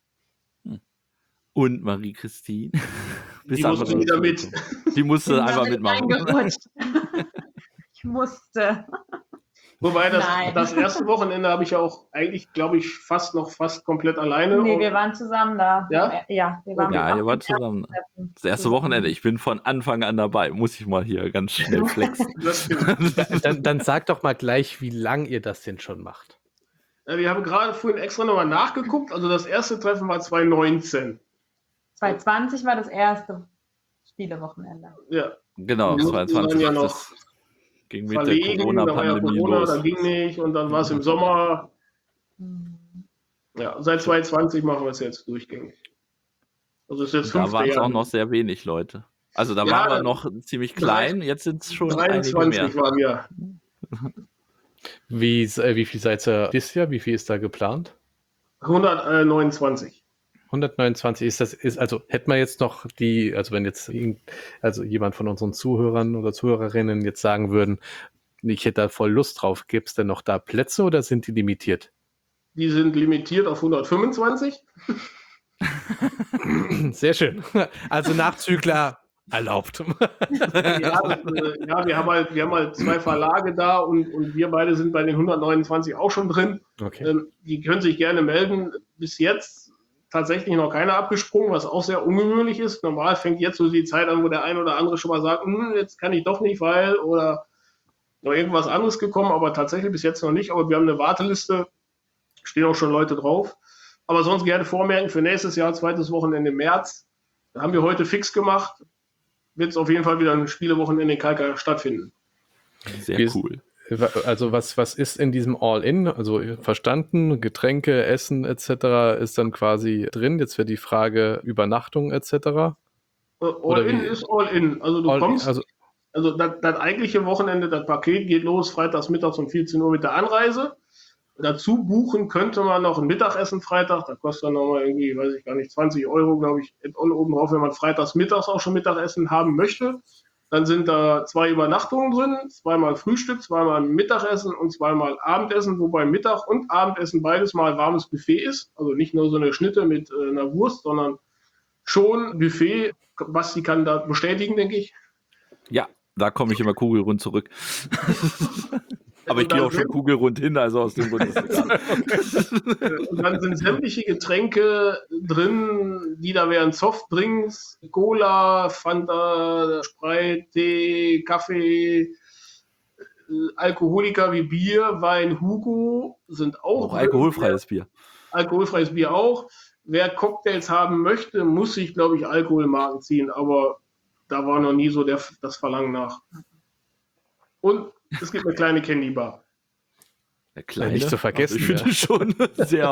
Und Marie-Christine? Die musste wieder mit. Die musste einfach mitmachen. Ich musste. Wobei das erste Wochenende habe ich ja auch eigentlich, glaube ich, fast komplett alleine. Nee, wir waren zusammen da. Ja? Ja, wir waren ihr wart zusammen. Das erste Wochenende, ich bin von Anfang an dabei. Muss ich mal hier ganz schnell flexen. Dann sag doch mal gleich, wie lang ihr das denn schon macht. Ja, wir haben gerade vorhin extra nochmal nachgeguckt. Also das erste Treffen war 2019. 2020 war das erste Spielewochenende. Ja. Genau, Wir 22 ja war noch das. Ging mit der da war ja Corona-Pandemie Corona, los. da ging nicht und dann war es im Sommer. Ja, seit 2020 machen wir es jetzt durchgängig. Also ist jetzt Da waren es Jahr. auch noch sehr wenig Leute. Also da Ja, waren wir noch ziemlich klein, jetzt sind es schon 23 einige mehr. waren wir. Wie viel seid ihr dieses Jahr? Wie viel ist da geplant? 129. 129 also hätte man jetzt noch wenn jetzt jemand von unseren Zuhörern oder Zuhörerinnen jetzt sagen würden, ich hätte da voll Lust drauf, gäbe es denn noch da Plätze oder sind die limitiert? Die sind limitiert auf 125. Sehr schön. Also Nachzügler erlaubt. Ja, wir haben halt 2 Verlage da und wir beide sind bei den 129 auch schon drin. Okay. Die können sich gerne melden. Bis jetzt tatsächlich noch keiner abgesprungen, was auch sehr ungewöhnlich ist. Normal fängt jetzt so die Zeit an, wo der ein oder andere schon mal sagt, jetzt kann ich doch nicht, weil oder noch irgendwas anderes gekommen, aber tatsächlich bis jetzt noch nicht. Aber wir haben eine Warteliste, stehen auch schon Leute drauf. Aber sonst gerne vormerken für nächstes Jahr, 2. Wochenende im März. Da haben wir heute fix gemacht. Wird es auf jeden Fall wieder ein Spielewochenende in Kalka stattfinden. Sehr cool. Also was ist in diesem All-In? Also verstanden, Getränke, Essen etc. ist dann quasi drin. Jetzt wäre die Frage Übernachtung etc. All-In ist All-In. Also du kommst, also das eigentliche Wochenende, das Paket geht los freitags mittags um 14 Uhr mit der Anreise. Dazu buchen könnte man noch ein Mittagessen Freitag. Das kostet dann nochmal irgendwie, weiß ich gar nicht, 20 €, glaube ich, oben drauf, wenn man freitags mittags auch schon Mittagessen haben möchte. Dann sind da 2 Übernachtungen drin, 2-mal Frühstück, 2-mal Mittagessen und 2-mal Abendessen, wobei Mittag und Abendessen beides mal warmes Buffet ist. Also nicht nur so eine Schnitte mit einer Wurst, sondern schon Buffet. Basti kann da bestätigen, denke ich. Ja, da komme ich immer kugelrund zurück. Aber ich gehe auch schon kugelrund hin, also aus dem Grund ist es egal. Und dann sind sämtliche Getränke drin, die da wären Softdrinks, Cola, Fanta, Sprite, Tee, Kaffee, Alkoholiker wie Bier, Wein, Hugo sind auch alkoholfreies Bier. Alkoholfreies Bier auch. Wer Cocktails haben möchte, muss sich, glaube ich, Alkoholmarken ziehen, aber da war noch nie so das Verlangen nach. Und es gibt eine kleine Candy-Bar. Eine kleine, nicht zu vergessen. Ich finde schon sehr.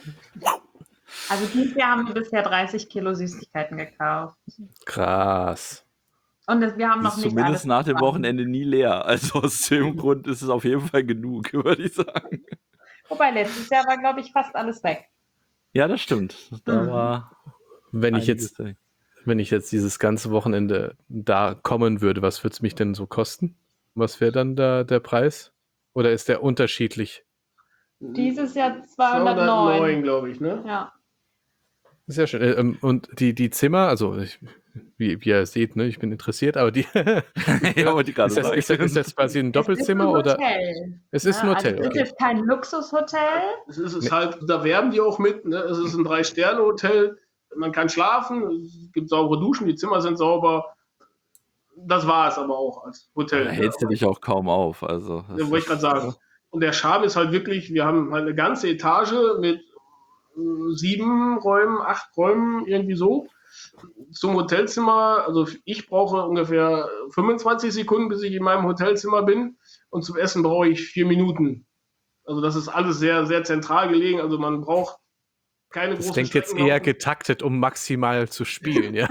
Also dieses Jahr haben wir bisher 30 Kilo Süßigkeiten gekauft. Krass. Und wir haben noch ist nicht zumindest alles nach dem gefahren. Wochenende nie leer. Also aus dem Grund ist es auf jeden Fall genug, würde ich sagen. Wobei letztes Jahr war, glaube ich, fast alles weg. Ja, das stimmt. Da war Wenn ich jetzt dieses ganze Wochenende da kommen würde, was würde es mich denn so kosten? Was wäre dann da der Preis? Oder ist der unterschiedlich? Dieses Jahr 209, glaube ich, ne? Ja. Sehr schön. Und die Zimmer, also wie ihr seht, ne, ich bin interessiert, aber ja, wollte ich gerade sagen. Ist das quasi ein Doppelzimmer oder? Es ist ein Hotel. Also es ist jetzt kein Luxushotel. Es ist halt, da werben die auch mit, ne? Es ist ein 3-Sterne-Hotel, man kann schlafen, es gibt saubere Duschen, die Zimmer sind sauber. Das war es aber auch als Hotel. Da hältst du dich auch kaum auf. Also, wollte ich gerade sagen. Und der Charme ist halt wirklich, wir haben halt eine ganze Etage mit 7 Räumen, 8 Räumen, irgendwie so. Zum Hotelzimmer, also ich brauche ungefähr 25 Sekunden, bis ich in meinem Hotelzimmer bin. Und zum Essen brauche ich 4 Minuten. Also das ist alles sehr, sehr zentral gelegen. Also man braucht keine Das großen klingt jetzt Strecken eher laufen. getaktet, um maximal zu spielen, ja.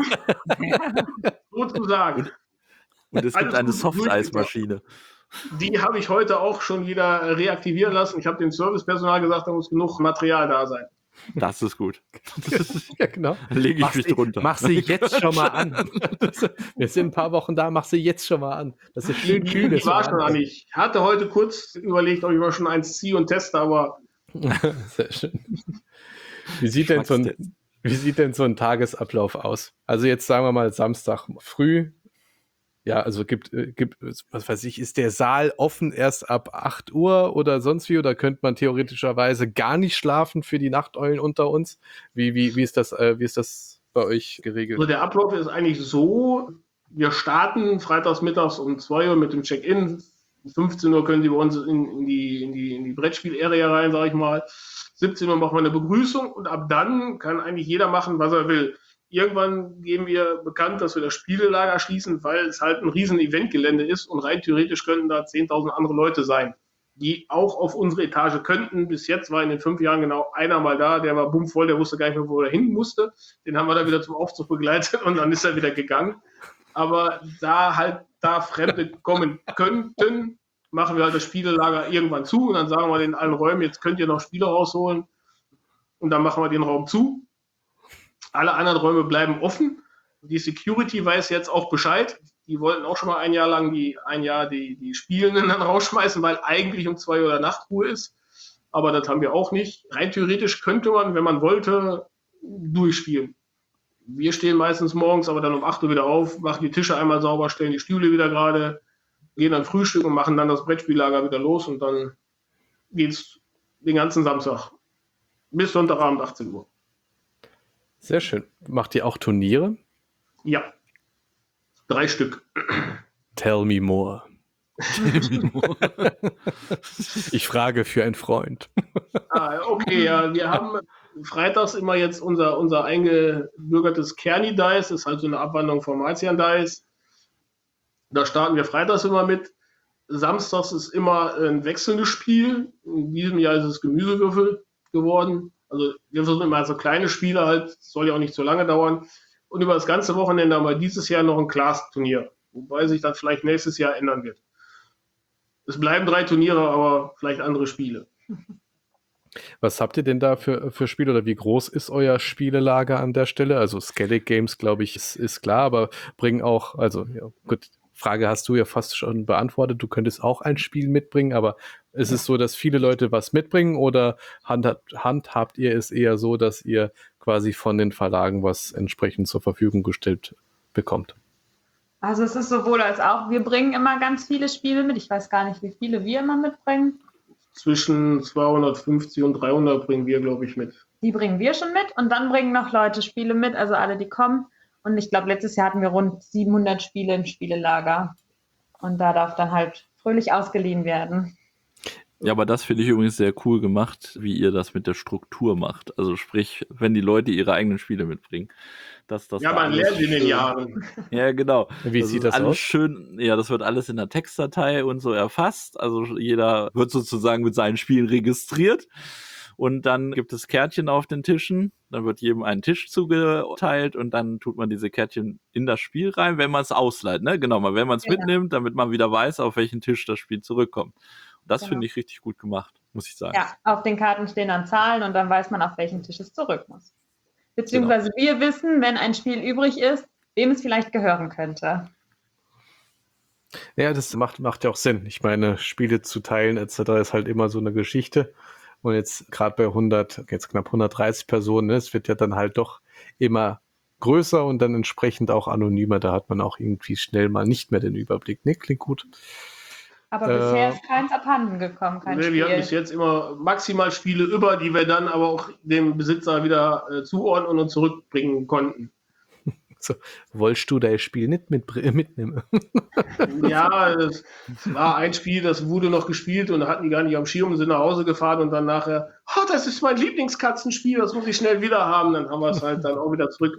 Sozusagen. Und es gibt Alles eine gut Softeismaschine. Die habe ich heute auch schon wieder reaktivieren lassen. Ich habe dem Servicepersonal gesagt, da muss genug Material da sein. Das ist gut. Ja, genau. Dann lege ich mich drunter. Mach sie jetzt schon mal an. Wir sind ein paar Wochen da, mach sie jetzt schon mal an. Das ist schön kühl. Die war schon an. Ich hatte heute kurz überlegt, ob ich mal schon eins ziehe und teste, aber Sehr schön. Wie sieht denn so ein Tagesablauf aus? Also jetzt sagen wir mal Samstag früh. Ja, also gibt, was weiß ich, ist der Saal offen erst ab 8 Uhr oder sonst wie? Oder könnte man theoretischerweise gar nicht schlafen für die Nachteulen unter uns? Wie ist das bei euch geregelt? also der Ablauf ist eigentlich so, wir starten freitags mittags um 2 Uhr mit dem Check-in. Um 15 Uhr können die bei uns in die Brettspiel-Area rein, sage ich mal. 17 Uhr machen wir eine Begrüßung und ab dann kann eigentlich jeder machen, was er will. Irgendwann geben wir bekannt, dass wir das Spielelager schließen, weil es halt ein riesen Eventgelände ist und rein theoretisch könnten da 10.000 andere Leute sein, die auch auf unsere Etage könnten. Bis jetzt war in den 5 Jahren genau einer mal da, der war bummvoll, der wusste gar nicht mehr, wo er hin musste. Den haben wir dann wieder zum Aufzug begleitet und dann ist er wieder gegangen. Aber da Fremde kommen könnten, machen wir halt das Spielelager irgendwann zu und dann sagen wir in allen Räumen, jetzt könnt ihr noch Spiele rausholen und dann machen wir den Raum zu. Alle anderen Räume bleiben offen. Die Security weiß jetzt auch Bescheid. Die wollten auch schon mal ein Jahr lang die Spielenden dann rausschmeißen, weil eigentlich um 2 Uhr Nachtruhe ist. Aber das haben wir auch nicht. Rein theoretisch könnte man, wenn man wollte, durchspielen. Wir stehen meistens morgens aber dann um 8 Uhr wieder auf, machen die Tische einmal sauber, stellen die Stühle wieder gerade, gehen dann frühstücken und machen dann das Brettspiellager wieder los und dann geht's den ganzen Samstag bis Sonntagabend 18 Uhr. Sehr schön. Macht ihr auch Turniere? Ja, 3 Stück. Tell me more. Ich frage für einen Freund. Okay, ja, wir haben freitags immer jetzt unser eingebürgertes Kerni-Dice, ist halt so eine Abwandlung vom Marzian-Dice. Da starten wir freitags immer mit. Samstags ist immer ein wechselndes Spiel. In diesem Jahr ist es Gemüsewürfel geworden. Also wir versuchen immer so kleine Spiele halt, soll ja auch nicht so lange dauern. Und über das ganze Wochenende haben wir dieses Jahr noch ein Class-Turnier, wobei sich das vielleicht nächstes Jahr ändern wird. Es bleiben 3 Turniere, aber vielleicht andere Spiele. Was habt ihr denn da für Spiele oder wie groß ist euer Spielelager an der Stelle? Also Skellig Games, glaube ich, ist klar, aber bringen auch, also ja, gut, Frage hast du ja fast schon beantwortet. Du könntest auch ein Spiel mitbringen, aber ist es so, dass viele Leute was mitbringen oder handhabt ihr es eher so, dass ihr quasi von den Verlagen was entsprechend zur Verfügung gestellt bekommt? Also es ist sowohl als auch. Wir bringen immer ganz viele Spiele mit. Ich weiß gar nicht, wie viele wir immer mitbringen. Zwischen 250 und 300 bringen wir, glaube ich, mit. Die bringen wir schon mit und dann bringen noch Leute Spiele mit, also alle, die kommen. Und ich glaube, letztes Jahr hatten wir rund 700 Spiele im Spielelager. Und da darf dann halt fröhlich ausgeliehen werden. Ja, aber das finde ich übrigens sehr cool gemacht, wie ihr das mit der Struktur macht. Also sprich, wenn die Leute ihre eigenen Spiele mitbringen. Dass das Ja, da man alles lernt in den schön- Jahren. Ja, genau. Wie sieht das alles aus? schön, ja, das wird alles in der Textdatei und so erfasst. Also jeder wird sozusagen mit seinen Spielen registriert. Und dann gibt es Kärtchen auf den Tischen. Dann wird jedem ein Tisch zugeteilt und dann tut man diese Kärtchen in das Spiel rein, wenn man es ausleiht. Ne? Genau, wenn man es mitnimmt, damit man wieder weiß, auf welchen Tisch das Spiel zurückkommt. Und das finde ich richtig gut gemacht, muss ich sagen. Ja, auf den Karten stehen dann Zahlen und dann weiß man, auf welchen Tisch es zurück muss. Beziehungsweise wir wissen, wenn ein Spiel übrig ist, wem es vielleicht gehören könnte. Ja, das macht ja auch Sinn. Ich meine, Spiele zu teilen etc. ist halt immer so eine Geschichte. Und jetzt gerade bei jetzt knapp 130 Personen, es wird ja dann halt doch immer größer und dann entsprechend auch anonymer. Da hat man auch irgendwie schnell mal nicht mehr den Überblick. Ne, klingt gut. Aber bisher ist keins abhanden gekommen, kein Wir hatten bis Spiel. jetzt immer maximal Spiele über, die wir dann aber auch dem Besitzer wieder zuordnen und zurückbringen konnten. So, wolltest du dein Spiel nicht mitnehmen? Ja, es war ein Spiel, das wurde noch gespielt und hatten die gar nicht am Schirm, sind nach Hause gefahren und dann nachher, das ist mein Lieblingskatzenspiel, das muss ich schnell wieder haben. Dann haben wir es halt dann auch wieder zurück.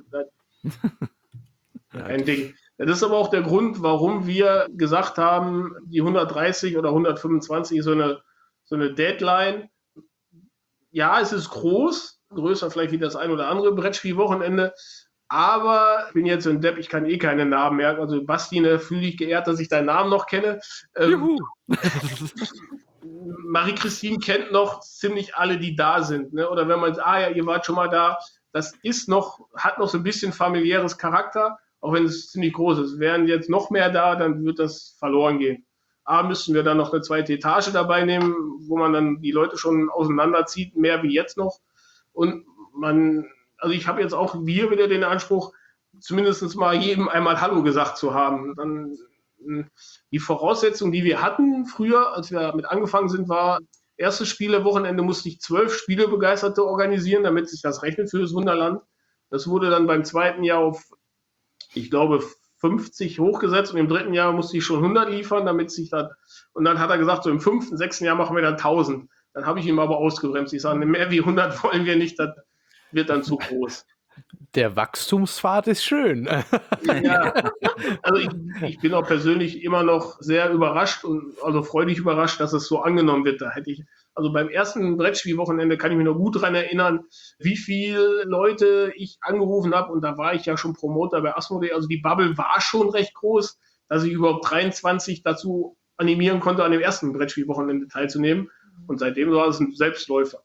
Ein Ding. Das ist aber auch der Grund, warum wir gesagt haben, die 130 oder 125 ist so eine Deadline. Ja, es ist groß, größer vielleicht wie das ein oder andere Brettspielwochenende, aber ich bin jetzt ein Depp, ich kann keine Namen merken. Also Bastine, fühle ich geehrt, dass ich deinen Namen noch kenne. Juhu! Marie-Christine kennt noch ziemlich alle, die da sind. Ne? Oder wenn man sagt, ja, ihr wart schon mal da, das hat noch so ein bisschen familiäres Charakter, auch wenn es ziemlich groß ist. Wären jetzt noch mehr da, dann wird das verloren gehen. Müssten wir dann noch eine zweite Etage dabei nehmen, wo man dann die Leute schon auseinanderzieht, mehr wie jetzt noch. Und also ich habe jetzt auch hier wieder den Anspruch, zumindest mal jedem einmal Hallo gesagt zu haben. Dann die Voraussetzung, die wir hatten früher, als wir mit angefangen sind, war, erstes Spielewochenende musste ich 12 Spielebegeisterte organisieren, damit sich das rechnet für das Wunderland. Das wurde dann beim zweiten Jahr auf, ich glaube, 50 hochgesetzt und im dritten Jahr musste ich schon 100 liefern, damit sich das, und dann hat er gesagt, so im 5., 6. Jahr machen wir dann 1000. Dann habe ich ihm aber ausgebremst. Ich sage, mehr wie 100 wollen wir nicht, das wird dann zu groß. Der Wachstumspfad ist schön. Ja, also ich bin auch persönlich immer noch sehr überrascht und also freudig überrascht, dass es so angenommen wird. Da hätte ich, also beim ersten Brettspielwochenende kann ich mich noch gut daran erinnern, wie viele Leute ich angerufen habe und da war ich ja schon Promoter bei Asmodee. Also die Bubble war schon recht groß, dass ich überhaupt 23 dazu animieren konnte, an dem ersten Brettspielwochenende teilzunehmen. Und seitdem war es ein Selbstläufer.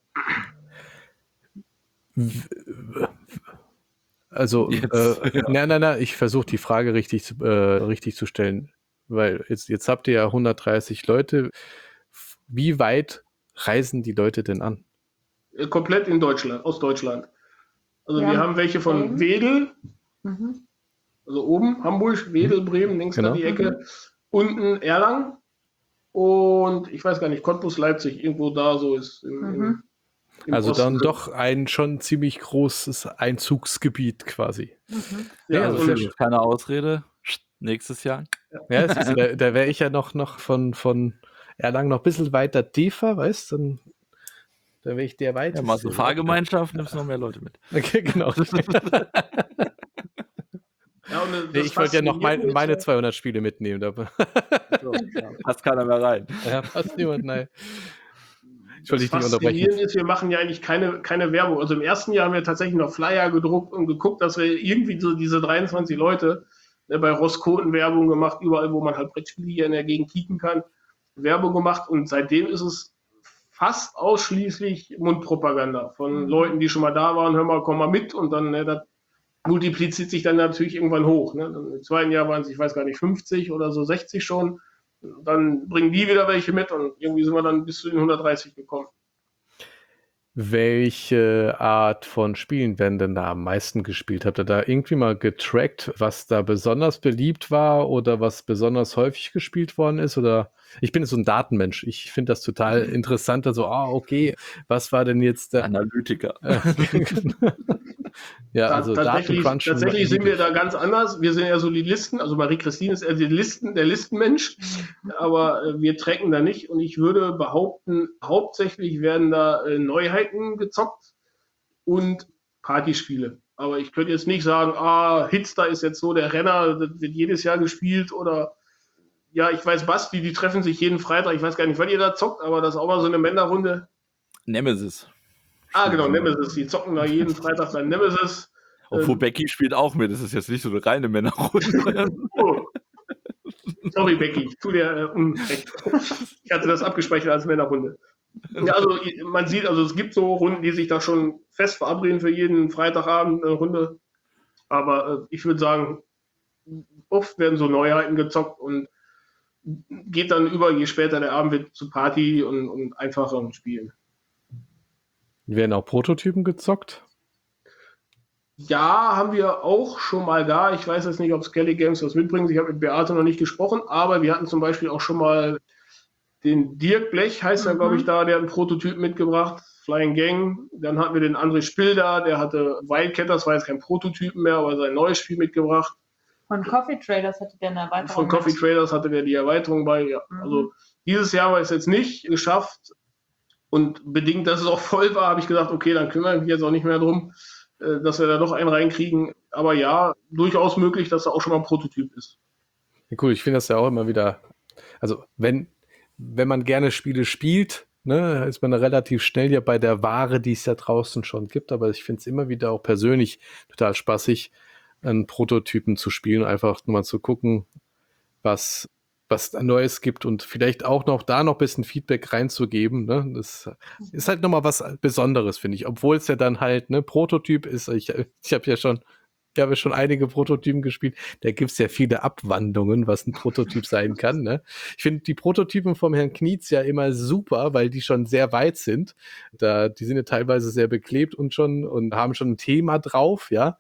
Also, nein, ich versuche die Frage richtig zu stellen, weil jetzt habt ihr ja 130 Leute. Wie weit reisen die Leute denn an? Komplett in Deutschland, aus Deutschland. Also wir haben welche von Wedel, also oben Hamburg, Wedel, Bremen, links an die Ecke, unten Erlangen und ich weiß gar nicht, Cottbus, Leipzig, irgendwo da so ist im also Osten. dann doch ein schon ziemlich großes Einzugsgebiet quasi. Ja, also also für mich keine Ausrede. Nächstes Jahr. Ja, da wäre ich ja noch von Erlangen noch ein bisschen weiter tiefer, weißt du? Da wäre ich der weiteste. Ja, mal so Fahrgemeinschaft, nimmst noch mehr Leute mit. Okay, genau. Ja, und Ich wollte ja noch meine 200 Spiele mitnehmen. So, ja, passt keiner mehr rein. Ja, passt niemand, nein. Ich Das wollte dich nicht unterbrechen. Faszinierende ist, wir machen ja eigentlich keine Werbung. Also im ersten Jahr haben wir tatsächlich noch Flyer gedruckt und geguckt, dass wir irgendwie so diese 23 Leute bei Roskoten Werbung gemacht, überall, wo man halt Brettspiele hier in der Gegend kicken kann, Werbung gemacht. Und seitdem ist es fast ausschließlich Mundpropaganda von Leuten, die schon mal da waren. Hör mal, komm mal mit. Und dann das multipliziert sich dann natürlich irgendwann hoch. Ne? Im zweiten Jahr waren es, ich weiß gar nicht, 50 oder so, 60 schon. Dann bringen die wieder welche mit und irgendwie sind wir dann bis zu den 130 gekommen. Welche Art von Spielen werden denn da am meisten gespielt? Habt ihr da irgendwie mal getrackt, was da besonders beliebt war oder was besonders häufig gespielt worden ist? Oder ich bin so ein Datenmensch. Ich finde das total interessant. Also, okay, was war denn jetzt der Analytiker? Ja, also Tatsächlich sind wir da ganz anders. Wir sind ja so die Listen, also Marie-Christine ist eher der Listenmensch, aber wir tracken da nicht und ich würde behaupten, hauptsächlich werden da Neuheiten gezockt und Partyspiele. Aber ich könnte jetzt nicht sagen, Hitster ist jetzt so der Renner, das wird jedes Jahr gespielt oder ja, ich weiß, Basti, die treffen sich jeden Freitag, ich weiß gar nicht, wann ihr da zockt, aber das ist auch mal so eine Männerrunde. Nemesis. Genau, Nemesis. Die zocken da jeden Freitag dann Nemesis. Obwohl Becky spielt auch mit. Das ist jetzt nicht so eine reine Männerrunde. Oh. Sorry, Becky, ich tue dir Unrecht. Ich hatte das abgespeichert als Männerrunde. Ja, also man sieht, also es gibt so Runden, die sich da schon fest verabreden für jeden Freitagabend eine Runde. Aber ich würde sagen, oft werden so Neuheiten gezockt und geht dann über, je später der Abend wird, zu Party und einfacheren Spielen. Werden auch Prototypen gezockt? Ja, haben wir auch schon mal da. Ich weiß jetzt nicht, ob Skelly Games das mitbringt. Ich habe mit Beate noch nicht gesprochen, aber wir hatten zum Beispiel auch schon mal den Dirk Blech, heißt er, glaube ich, da, der hat einen Prototyp mitgebracht, Flying Gang. Dann hatten wir den André Spill da, der hatte Wildcat, das war jetzt kein Prototyp mehr, aber sein neues Spiel mitgebracht. Von Coffee Traders hatte der eine Erweiterung. Von Coffee Traders hatte der die Erweiterung bei. Ja. Also dieses Jahr war es jetzt nicht geschafft. Und bedingt, dass es auch voll war, habe ich gesagt, okay, dann kümmere ich mich jetzt auch nicht mehr drum, dass wir da noch einen reinkriegen. Aber ja, durchaus möglich, dass da auch schon mal ein Prototyp ist. Ja, cool, ich finde das ja auch immer wieder, also wenn man gerne Spiele spielt, ne, ist man relativ schnell ja bei der Ware, die es ja draußen schon gibt, aber ich finde es immer wieder auch persönlich total spaßig, einen Prototypen zu spielen, einfach nur mal zu gucken, was da Neues gibt und vielleicht auch noch da noch ein bisschen Feedback reinzugeben. Ne? Das ist halt nochmal was Besonderes, finde ich. Obwohl es ja dann halt, ne, Prototyp ist, ich habe ja schon einige Prototypen gespielt. Da gibt es ja viele Abwandlungen, was ein Prototyp sein kann. Ne? Ich finde die Prototypen vom Herrn Knietz ja immer super, weil die schon sehr weit sind. Die sind ja teilweise sehr beklebt und haben schon ein Thema drauf, ja.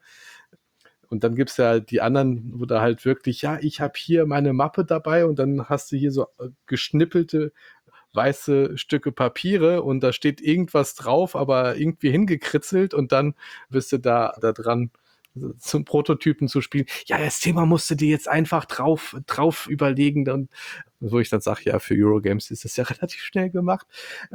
Und dann gibt es ja die anderen, wo da halt wirklich, ja, ich habe hier meine Mappe dabei und dann hast du hier so geschnippelte weiße Stücke Papiere und da steht irgendwas drauf, aber irgendwie hingekritzelt und dann bist du da dran, zum Prototypen zu spielen. Ja, das Thema musst du dir jetzt einfach drauf überlegen. Und wo ich dann sage, ja, für Eurogames ist das ja relativ schnell gemacht.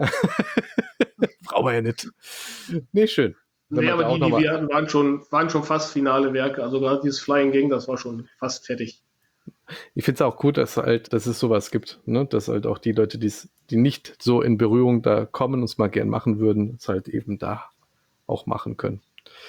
Brauchen wir ja nicht. Nee, schön. Nee, aber die wir hatten, waren schon fast finale Werke. Also gerade dieses Flying Gang, das war schon fast fertig. Ich finde es auch gut, dass es sowas gibt, ne? Dass halt auch die Leute, die nicht so in Berührung da kommen und es mal gern machen würden, es halt eben da auch machen können.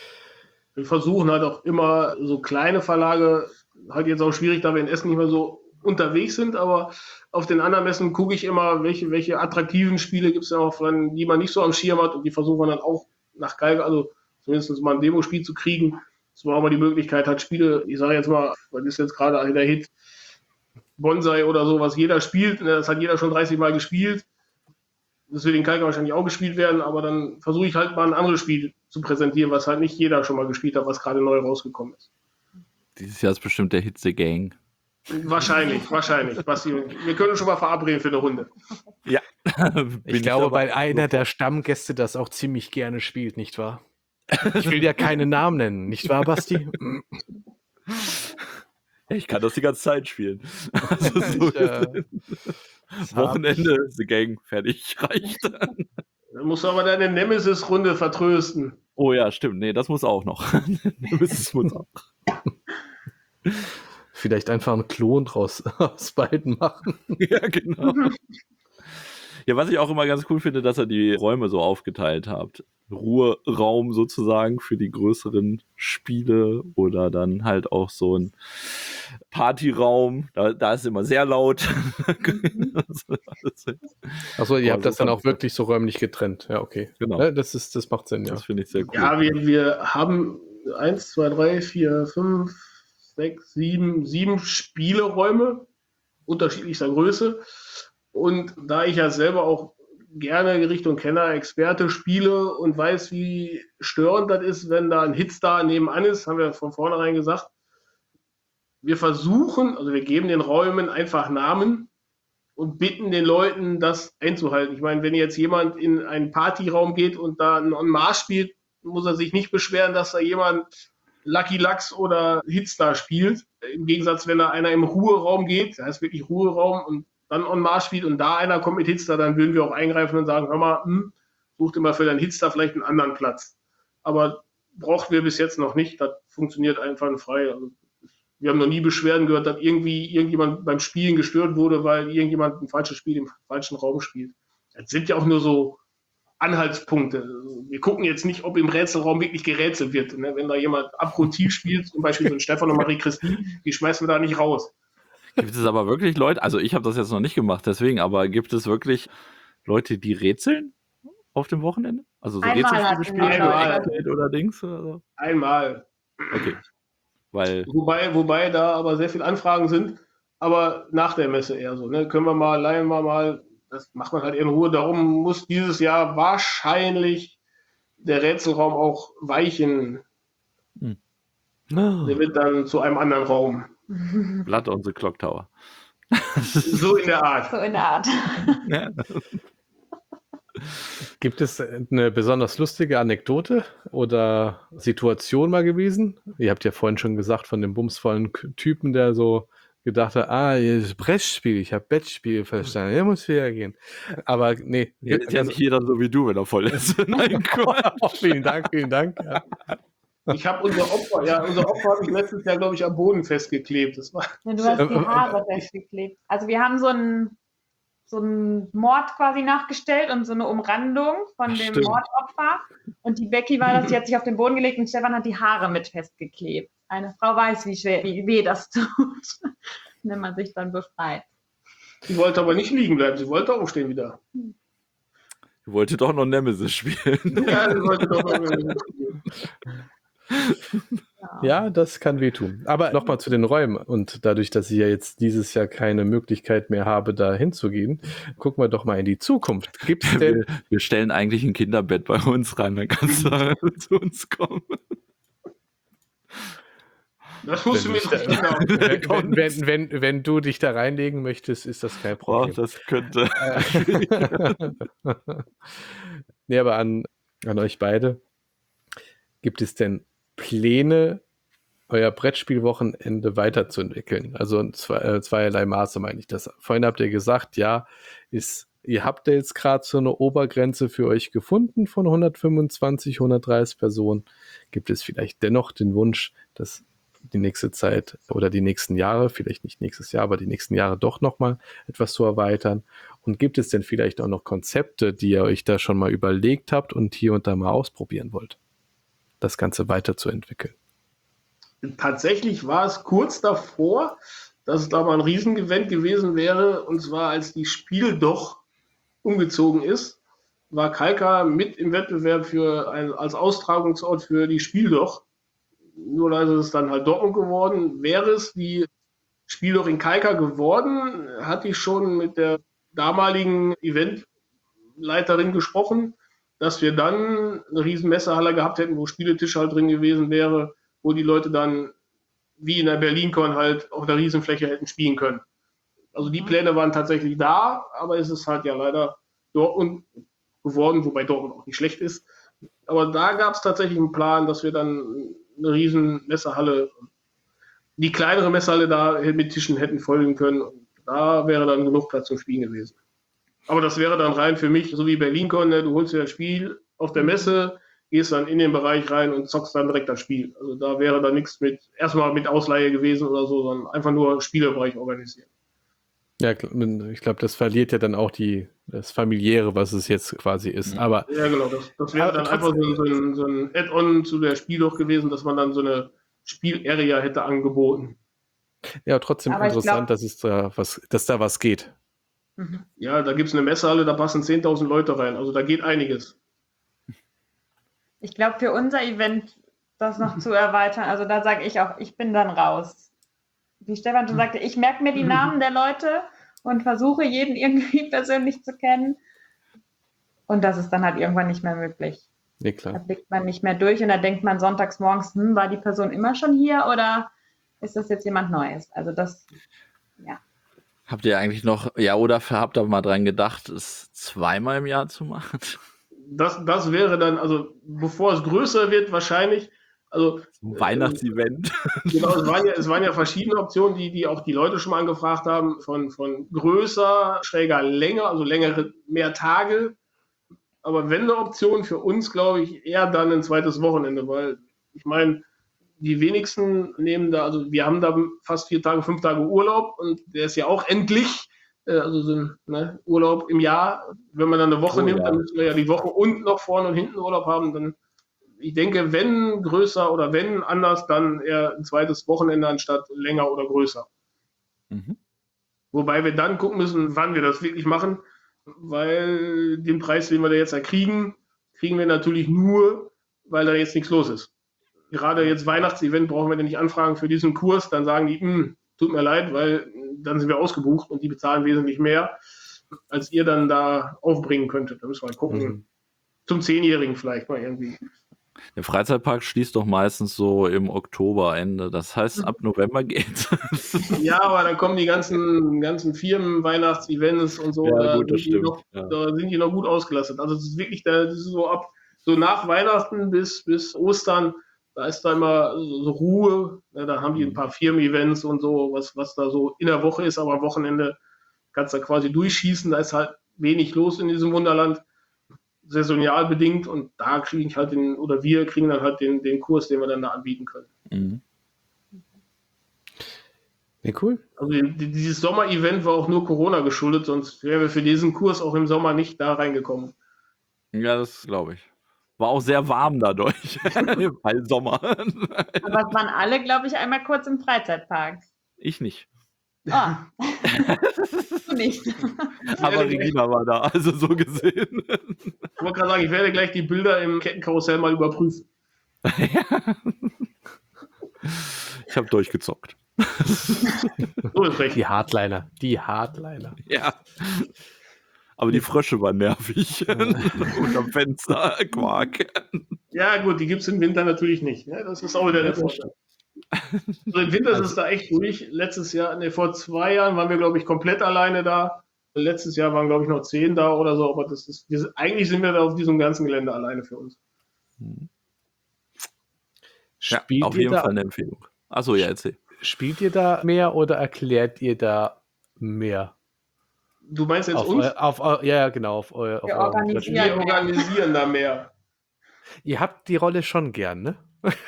Wir versuchen halt auch immer so kleine Verlage, halt jetzt auch schwierig, da wir in Essen nicht mehr so unterwegs sind, aber auf den anderen Messen gucke ich immer, welche attraktiven Spiele gibt es ja auch, die man nicht so am Schirm hat und die versuchen wir dann auch nach Geiger, also zumindest mal ein Demospiel zu kriegen, dass man auch mal die Möglichkeit hat, Spiele, ich sage jetzt mal, was ist jetzt gerade der Hit, Bonsai oder so, was jeder spielt, das hat jeder schon 30 Mal gespielt, das wird in Kalka wahrscheinlich auch gespielt werden, aber dann versuche ich halt mal ein anderes Spiel zu präsentieren, was halt nicht jeder schon mal gespielt hat, was gerade neu rausgekommen ist. Dieses Jahr ist bestimmt der Hit The Gang. Wahrscheinlich. Basti, wir können schon mal verabreden für eine Runde. Ja. Ich glaube, weil einer der Stammgäste das auch ziemlich gerne spielt, nicht wahr? Ich will ja keine Namen nennen, nicht wahr, Basti? Ich kann das die ganze Zeit spielen. Also so Wochenende, The Gang, fertig, reicht. Dann musst du aber deine Nemesis-Runde vertrösten. Oh ja, stimmt. Nee, das muss auch noch. Nemesis muss auch. Vielleicht einfach einen Klon aus beiden machen. Ja, genau. Ja, was ich auch immer ganz cool finde, dass ihr die Räume so aufgeteilt habt. Ruheraum sozusagen für die größeren Spiele oder dann halt auch so ein Partyraum. Da ist immer sehr laut. Achso, ihr habt das dann auch wirklich so räumlich getrennt. Ja, okay. Genau. Ja, das macht Sinn, ja. Das finde ich sehr cool. Ja, wir haben 1, 2, 3, 4, 5, 6, 7 Spieleräume unterschiedlichster Größe. Und da ich ja selber auch gerne Richtung Kenner, Experte spiele und weiß, wie störend das ist, wenn da ein Hitstar nebenan ist, haben wir von vornherein gesagt, wir geben den Räumen einfach Namen und bitten den Leuten, das einzuhalten. Ich meine, wenn jetzt jemand in einen Partyraum geht und da einen En Marche spielt, muss er sich nicht beschweren, dass da jemand Lucky Lux oder Hitstar spielt. Im Gegensatz, wenn da einer im Ruheraum geht, das heißt wirklich Ruheraum und dann En Marche spielt und da einer kommt mit Hitstar, dann würden wir auch eingreifen und sagen, hör mal, such dir mal für deinen Hitstar vielleicht einen anderen Platz. Aber brauchten wir bis jetzt noch nicht. Das funktioniert einfach frei. Also, wir haben noch nie Beschwerden gehört, dass irgendjemand beim Spielen gestört wurde, weil irgendjemand ein falsches Spiel im falschen Raum spielt. Das sind ja auch nur so Anhaltspunkte. Wir gucken jetzt nicht, ob im Rätselraum wirklich gerätselt wird. Wenn da jemand abgrundtief spielt, zum Beispiel so ein Stefan und Marie-Christine, die schmeißen wir da nicht raus. Gibt es aber wirklich Leute, also ich habe das jetzt noch nicht gemacht, deswegen, aber gibt es wirklich Leute, die rätseln auf dem Wochenende? Also so Rätselspiele spielen oder Dings? Oder so? Einmal. Okay. Wobei da aber sehr viele Anfragen sind, aber nach der Messe eher so. Ne? Leihen wir mal, das macht man halt in Ruhe. Darum muss dieses Jahr wahrscheinlich der Rätselraum auch weichen. Der wird dann zu einem anderen Raum. Blood on the Clock Tower. So in der Art. So in der Art. Ja. Gibt es eine besonders lustige Anekdote oder Situation mal gewesen? Ihr habt ja vorhin schon gesagt von dem bumsvollen Typen, der so gedacht hat, hier ist Brettspiel, ich habe Bettspiel verstanden, der muss wieder gehen. Aber nee. Ja, ist ja nicht jeder so wie du, wenn er voll ist. Nein, Vielen Dank. Ja. Ich habe unser Opfer habe ich letztes Jahr, glaube ich, am Boden festgeklebt. Das war Ja, du hast die Haare festgeklebt. Also wir haben so einen Mord quasi nachgestellt und so eine Umrandung von dem Stimmt. Mordopfer. Und die Becky war das, die hat sich auf den Boden gelegt und Stefan hat die Haare mit festgeklebt. Eine Frau weiß, wie weh das tut, wenn man sich dann befreit. Sie wollte aber nicht liegen bleiben, sie wollte aufstehen wieder. Ich wollte doch noch Nemesis spielen. Ja, sie wollte doch aufstehen. Ja, das kann wehtun. Aber nochmal zu den Räumen. Und dadurch, dass ich ja jetzt dieses Jahr keine Möglichkeit mehr habe, da hinzugehen, gucken wir doch mal in die Zukunft. Gibt es denn... Wir stellen eigentlich ein Kinderbett bei uns rein, dann kannst du zu uns kommen. Das musst du mir doch nicht genau. Wenn du dich da reinlegen möchtest, ist das kein Problem. Das könnte. Nee, aber an euch beide. Gibt es denn Pläne, euer Brettspielwochenende weiterzuentwickeln? Also in zweierlei Maße meine ich das. Vorhin habt ihr gesagt, ja, ihr habt ja jetzt gerade so eine Obergrenze für euch gefunden von 125, 130 Personen. Gibt es vielleicht dennoch den Wunsch, dass die nächste Zeit oder die nächsten Jahre, vielleicht nicht nächstes Jahr, aber die nächsten Jahre doch nochmal etwas zu erweitern? Und gibt es denn vielleicht auch noch Konzepte, die ihr euch da schon mal überlegt habt und hier und da mal ausprobieren wollt, das Ganze weiterzuentwickeln? Tatsächlich war es kurz davor, dass es da mal ein Riesenevent gewesen wäre, und zwar als die Spiel doch umgezogen ist, war Kalka mit im Wettbewerb als Austragungsort für die Spiel doch. Nur leider ist es dann halt Dortmund geworden. Wäre es die Spiel doch in Kalka geworden, hatte ich schon mit der damaligen Eventleiterin gesprochen, dass wir dann eine riesen Messehalle gehabt hätten, wo Spieletisch halt drin gewesen wäre, wo die Leute dann wie in der BerlinCon halt auf der Riesenfläche hätten spielen können. Also die Pläne waren tatsächlich da, aber es ist halt ja leider Dortmund geworden, wobei Dortmund auch nicht schlecht ist. Aber da gab es tatsächlich einen Plan, dass wir dann eine riesen Messehalle, die kleinere Messehalle da mit Tischen hätten folgen können. Und da wäre dann genug Platz zum Spielen gewesen. Aber das wäre dann rein für mich, so wie BerlinCon, ne? Du holst dir das Spiel auf der Messe, gehst dann in den Bereich rein und zockst dann direkt das Spiel. Also da wäre dann nichts erstmal mit Ausleihe gewesen oder so, sondern einfach nur Spielebereich organisieren. Ja, ich glaube, das verliert ja dann auch das Familiäre, was es jetzt quasi ist. Mhm. Aber ja, genau, das wäre dann einfach so ein Add-on zu der Spiel doch gewesen, dass man dann so eine Spielarea hätte angeboten. Ja, trotzdem Aber interessant, dass da was geht. Ja, da gibt es eine Messehalle, da passen 10.000 Leute rein. Also da geht einiges. Ich glaube, für unser Event das noch zu erweitern, also da sage ich auch, ich bin dann raus. Wie Stefan schon sagte, ich merke mir die Namen der Leute und versuche, jeden irgendwie persönlich zu kennen. Und das ist dann halt irgendwann nicht mehr möglich. Nee, Da klar. blickt man nicht mehr durch und da denkt man sonntags morgens, war die Person immer schon hier oder ist das jetzt jemand Neues? Also das, ja. Habt ihr eigentlich noch, habt ihr mal dran gedacht, es zweimal im Jahr zu machen? Das wäre dann, also bevor es größer wird, wahrscheinlich. Also Weihnachtsevent. genau, es waren ja verschiedene Optionen, die auch die Leute schon mal angefragt haben, von größer, schräger, länger, also mehr Tage. Aber wenn eine Option für uns, glaube ich, eher dann ein zweites Wochenende, weil ich meine, die wenigsten nehmen da, also wir haben da fast 4 Tage, 5 Tage Urlaub und der ist ja auch endlich, also so ein Urlaub im Jahr. Wenn man dann eine Woche nimmt, dann müssen wir ja die Woche und noch vorne und hinten Urlaub haben, dann ich denke, wenn größer oder wenn anders, dann eher ein zweites Wochenende anstatt länger oder größer. Mhm. Wobei wir dann gucken müssen, wann wir das wirklich machen, weil den Preis, den wir da jetzt kriegen wir natürlich nur, weil da jetzt nichts los ist. Gerade jetzt Weihnachtsevent brauchen wir den nicht anfragen für diesen Kurs, dann sagen die, tut mir leid, weil dann sind wir ausgebucht und die bezahlen wesentlich mehr, als ihr dann da aufbringen könntet. Da müssen wir mal gucken. Zum 10-Jährigen vielleicht mal irgendwie. Der Freizeitpark schließt doch meistens so im Oktoberende. Das heißt, ab November geht's. Ja, aber dann kommen die ganzen Firmen, Weihnachtsevents und so, Ja, gut, das sind die stimmt. noch, Ja. da sind die noch gut ausgelastet. Also es ist wirklich, das ist so nach Weihnachten bis Ostern, da ist da immer so Ruhe. Ja, da haben die ein paar Firmen-Events und so, was da so in der Woche ist, aber am Wochenende kannst du da quasi durchschießen. Da ist halt wenig los in diesem Wunderland, saisonal bedingt, und da kriege ich halt wir kriegen dann halt den Kurs, den wir dann da anbieten können. Mhm. Nee, cool. Also dieses Sommer-Event war auch nur Corona geschuldet, sonst wären wir für diesen Kurs auch im Sommer nicht da reingekommen. Ja, das glaube ich. War auch sehr warm dadurch. Weil Sommer. Aber es waren alle, glaube ich, einmal kurz im Freizeitpark. Ich nicht. Ah. Du nicht. Aber Regina war da, also so gesehen. Ich wollte gerade sagen, ich werde gleich die Bilder im Kettenkarussell mal überprüfen. Ich habe durchgezockt. So ist recht. Die Hardliner. Ja. Aber die Frösche waren nervig. Unterm Fenster, Quark. Ja gut, die gibt es im Winter natürlich nicht. Ne? Das ist auch wieder der Vorteil. Also im Winter ist es da echt ruhig. Vor 2 Jahren waren wir, glaube ich, komplett alleine da. Letztes Jahr waren, glaube ich, noch 10 da oder so. Aber eigentlich sind wir da auf diesem ganzen Gelände alleine für uns. Ja, auf jeden Fall eine Empfehlung. Achso, ja, erzähl. Spielt ihr da mehr oder erklärt ihr da mehr? Du meinst jetzt uns? Ja, genau. Wir organisieren. Wir organisieren da mehr. Ihr habt die Rolle schon gern, ne?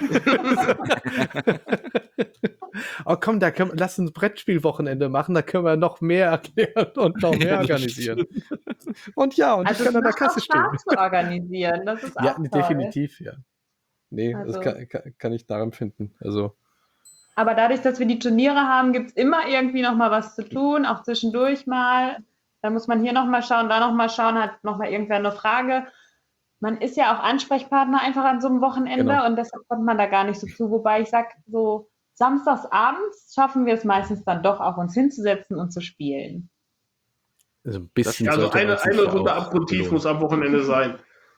Oh komm, lass uns Brettspielwochenende machen, da können wir noch mehr erklären und noch mehr organisieren. Und ich kann an der Kasse stehen. Spaß zu organisieren, das ist auch Ja, toll. definitiv, ja. Nee, Also, das kann ich daran finden. Also. Aber dadurch, dass wir die Turniere haben, gibt es immer irgendwie noch mal was zu tun, auch zwischendurch mal. Da muss man hier noch mal schauen, da noch mal schauen, hat noch mal irgendwer eine Frage. Man ist ja auch Ansprechpartner einfach an so einem Wochenende, und deshalb kommt man da gar nicht so zu. Wobei ich sage, so samstags abends schaffen wir es meistens dann doch auch, uns hinzusetzen und zu spielen. Also ein bisschen. Also eine Runde Aperitif muss am Wochenende sein.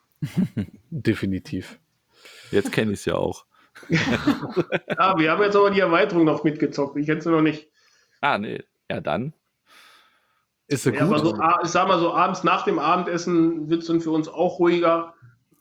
Definitiv. Jetzt kenne ich es ja auch. Ja, wir haben jetzt aber die Erweiterung noch mitgezockt. Ich kenne sie noch nicht. Ah, nee. Ja, dann. Ist sie gut? Aber ich sag mal so, abends nach dem Abendessen wird es dann für uns auch ruhiger.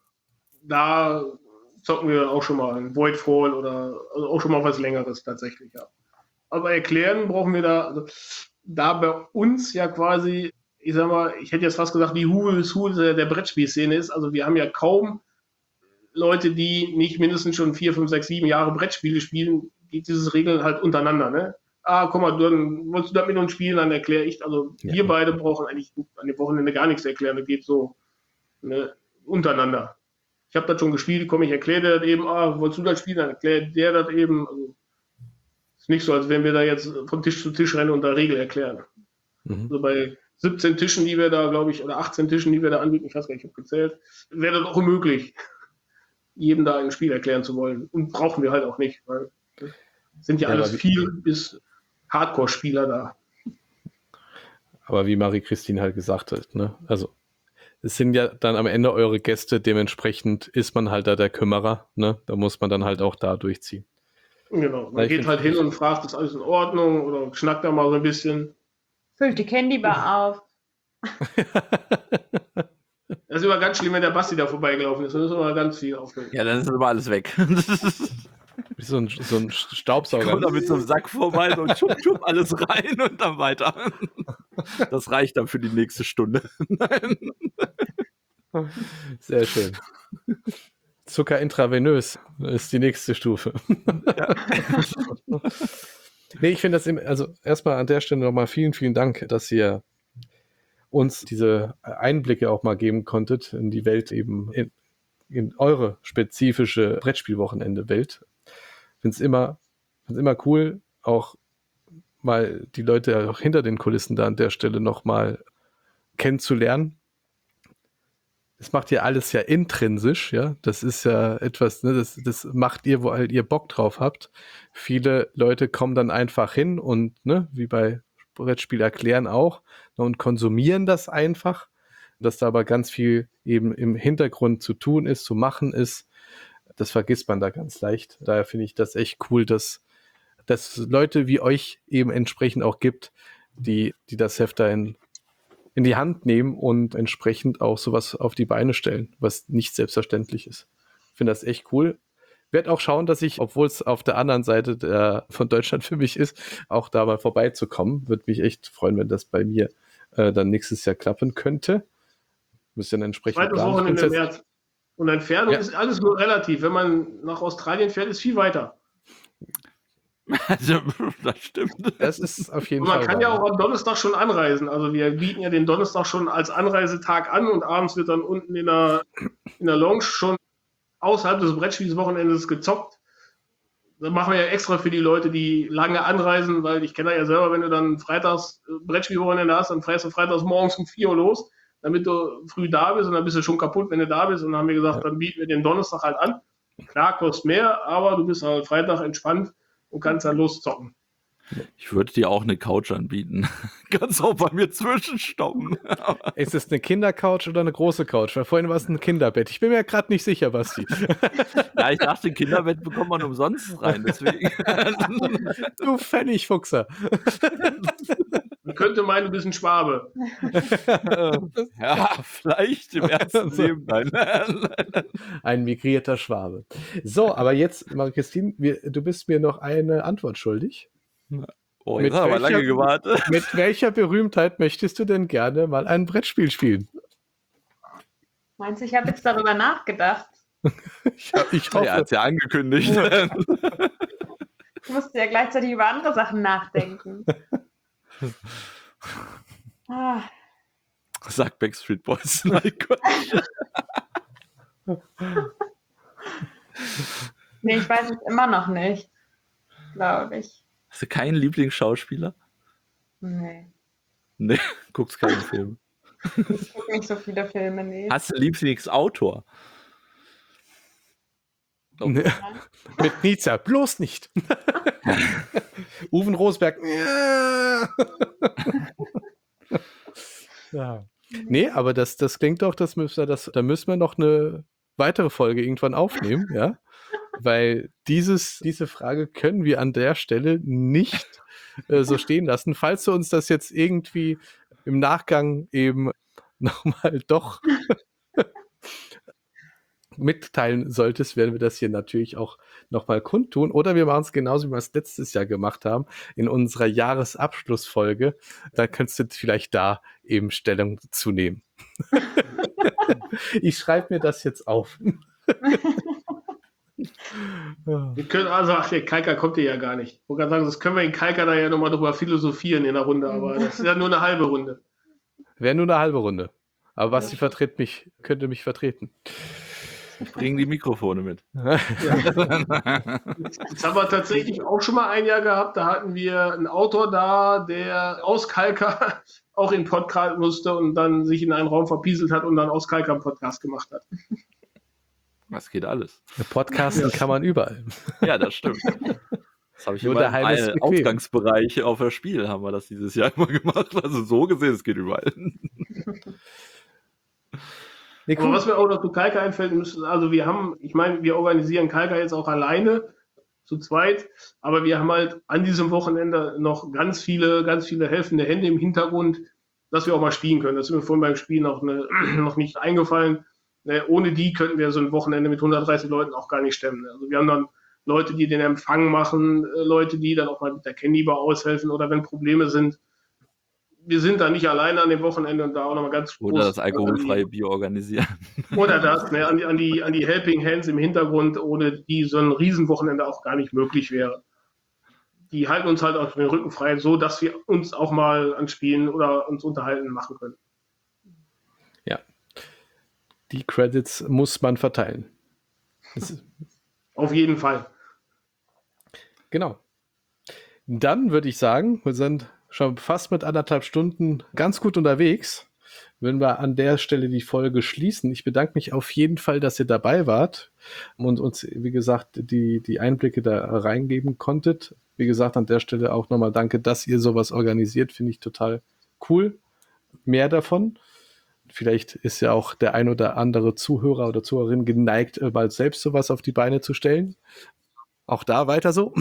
Da zocken wir auch schon mal ein Voidfall oder also auch schon mal was Längeres tatsächlich, ja. Aber erklären brauchen wir da bei uns ja quasi, ich sag mal, ich hätte jetzt fast gesagt, die Who's Who der Brettspielszene ist. Also wir haben ja kaum Leute, die nicht mindestens schon 4, 5, 6, 7 Jahre Brettspiele spielen, geht dieses Regeln halt untereinander, ne? Guck mal, dann wolltest du da mit uns spielen, dann erkläre ich. Also wir beide brauchen eigentlich an dem Wochenende gar nichts erklären. Das geht so, ne, untereinander. Ich habe das schon gespielt, komm, ich erkläre dir das eben. Wolltest du das spielen, dann erklärt der das eben. Also, ist nicht so, als wenn wir da jetzt von Tisch zu Tisch rennen und da Regel erklären. Also bei 17 Tischen, die wir da, glaube ich, oder 18 Tischen, die wir da anbieten, ich weiß gar nicht, ich habe gezählt, wäre das auch unmöglich, jedem da ein Spiel erklären zu wollen. Und brauchen wir halt auch nicht, weil sind ja alles viel bis Hardcore-Spieler da. Aber wie Marie-Christine halt gesagt hat, ne? Also es sind ja dann am Ende eure Gäste, dementsprechend ist man halt da der Kümmerer, ne? Da muss man dann halt auch da durchziehen. Genau, man geht halt hin und fragt, ist alles in Ordnung oder schnackt da mal so ein bisschen. Füllt die Candybar auf. Das ist immer ganz schlimm, wenn der Basti da vorbeigelaufen ist. Da ist immer ganz viel aufgeregt. Ja, dann ist aber alles weg. Wie so ein Staubsauger. Kommt da mit so einem Sack vorbei, so schub, alles rein und dann weiter. Das reicht dann für die nächste Stunde. Sehr schön. Zucker intravenös ist die nächste Stufe. Ja. Nee, ich finde das also erstmal an der Stelle nochmal vielen, vielen Dank, dass ihr uns diese Einblicke auch mal geben konntet in die Welt, eben in eure spezifische Brettspielwochenende-Welt. Ich finde es immer cool, auch mal die Leute auch hinter den Kulissen da an der Stelle nochmal kennenzulernen. Das macht ihr alles ja intrinsisch, ja. Das ist ja etwas, ne, das macht ihr, weil ihr Bock drauf habt. Viele Leute kommen dann einfach hin und, ne, wie bei Brettspiel erklären auch, ne, und konsumieren das einfach. Dass da aber ganz viel eben im Hintergrund zu tun ist, zu machen ist, Das vergisst man da ganz leicht. Daher finde ich das echt cool, dass Leute wie euch eben entsprechend auch gibt, die das Heft da in die Hand nehmen und entsprechend auch sowas auf die Beine stellen, was nicht selbstverständlich ist. Ich finde das echt cool. Werde auch schauen, dass ich, obwohl es auf der anderen Seite von Deutschland für mich ist, auch da mal vorbeizukommen. Würde mich echt freuen, wenn das bei mir dann nächstes Jahr klappen könnte. Müsste dann entsprechend Zweites Wochenende im März. Und Entfernung ist alles nur relativ. Wenn man nach Australien fährt, ist viel weiter. Also, das stimmt. Das ist auf jeden Und man Fall. kann ja auch am Donnerstag schon anreisen. Also wir bieten ja den Donnerstag schon als Anreisetag an und abends wird dann unten in der Lounge schon außerhalb des Brettspielswochenendes gezockt. Das machen wir ja extra für die Leute, die lange anreisen, weil ich kenne ja selber, wenn du dann freitags Brettspielwochenende hast, dann fährst du freitags morgens um 4 Uhr los, damit du früh da bist und dann bist du schon kaputt, wenn du da bist. Und dann haben wir gesagt, dann bieten wir den Donnerstag halt an. Klar, kostet mehr, aber du bist halt Freitag entspannt und kannst dann loszocken. Ich würde dir auch eine Couch anbieten. Kannst auch bei mir zwischenstoppen. Ist es eine Kindercouch oder eine große Couch? Weil vorhin war es ein Kinderbett. Ich bin mir gerade nicht sicher, Basti. Ja, ich dachte, ein Kinderbett bekommt man umsonst rein. Deswegen. Du Pfennigfuchser. Man könnte meinen, du bist ein Schwabe. Ja, vielleicht im ersten Leben. Nein. Ein migrierter Schwabe. So, aber jetzt, Marie-Christine, du bist mir noch eine Antwort schuldig. Oh, jetzt haben wir lange gewartet. Mit welcher Berühmtheit möchtest du denn gerne mal ein Brettspiel spielen? Meinst du, ich habe jetzt darüber nachgedacht? Ich hoffe. Er hat es ja angekündigt. Ich musste ja gleichzeitig über andere Sachen nachdenken. Sagt Backstreet Boys. Nein, Gott. Nee, ich weiß es immer noch nicht, glaube ich. Hast du keinen Lieblingsschauspieler? Nee, Nee, guckst keinen Film. ich gucke nicht so viele Filme, nee. Hast du einen Lieblingsautor? Nee. Mit Nietzsche, bloß nicht. Uwe Rosberg. Ja. Nee, aber das klingt doch, da müssen wir noch eine weitere Folge irgendwann aufnehmen, ja. Weil diese Frage können wir an der Stelle nicht so stehen lassen. Falls du uns das jetzt irgendwie im Nachgang eben nochmal doch mitteilen solltest, werden wir das hier natürlich auch nochmal kundtun. Oder wir machen es genauso, wie wir es letztes Jahr gemacht haben, in unserer Jahresabschlussfolge. Da könntest du vielleicht da eben Stellung zu nehmen. Ich schreibe mir das jetzt auf. Wir können also, der Kalker kommt ja gar nicht. Ich wollte gerade sagen, das können wir in Kalker da ja nochmal drüber philosophieren in der Runde, aber das ist ja nur eine halbe Runde. Wäre nur eine halbe Runde. Aber Basti könnte mich vertreten. Ich bringe die Mikrofone mit. Jetzt haben wir tatsächlich auch schon mal ein Jahr gehabt, da hatten wir einen Autor da, der aus Kalker auch in Podcast musste und dann sich in einen Raum verpieselt hat und dann aus Kalker einen Podcast gemacht hat. Das geht alles. Podcasten kann man überall. Ja, das stimmt. Das habe ich Nur immer daheim ist im bequem. Ausgangsbereich auf das Spiel haben wir das dieses Jahr immer gemacht. Also so gesehen, es geht überall. Nee, Aber was mir auch noch zu Kalka einfällt, also wir organisieren Kalka jetzt auch alleine, zu zweit, aber wir haben halt an diesem Wochenende noch ganz viele helfende Hände im Hintergrund, dass wir auch mal spielen können. Das ist mir vorhin beim Spielen noch nicht eingefallen. Ohne die könnten wir so ein Wochenende mit 130 Leuten auch gar nicht stemmen. Also wir haben dann Leute, die den Empfang machen, Leute, die dann auch mal mit der Candybar aushelfen oder wenn Probleme sind. Wir sind da nicht alleine an dem Wochenende und da auch nochmal ganz Oder das alkoholfreie Bier organisieren. Oder das, an die Helping Hands im Hintergrund, ohne die so ein Riesenwochenende auch gar nicht möglich wäre. Die halten uns halt auf den Rücken frei, so dass wir uns auch mal an Spielen oder uns unterhalten machen können. Ja. Die Credits muss man verteilen. Auf jeden Fall. Genau. Dann würde ich sagen, wir sind schon fast mit 1,5 Stunden ganz gut unterwegs. Wenn wir an der Stelle die Folge schließen. Ich bedanke mich auf jeden Fall, dass ihr dabei wart und uns, wie gesagt, die Einblicke da reingeben konntet. Wie gesagt, an der Stelle auch nochmal danke, dass ihr sowas organisiert. Finde ich total cool. Mehr davon. Vielleicht ist ja auch der ein oder andere Zuhörer oder Zuhörerin geneigt, bald selbst sowas auf die Beine zu stellen. Auch da weiter so.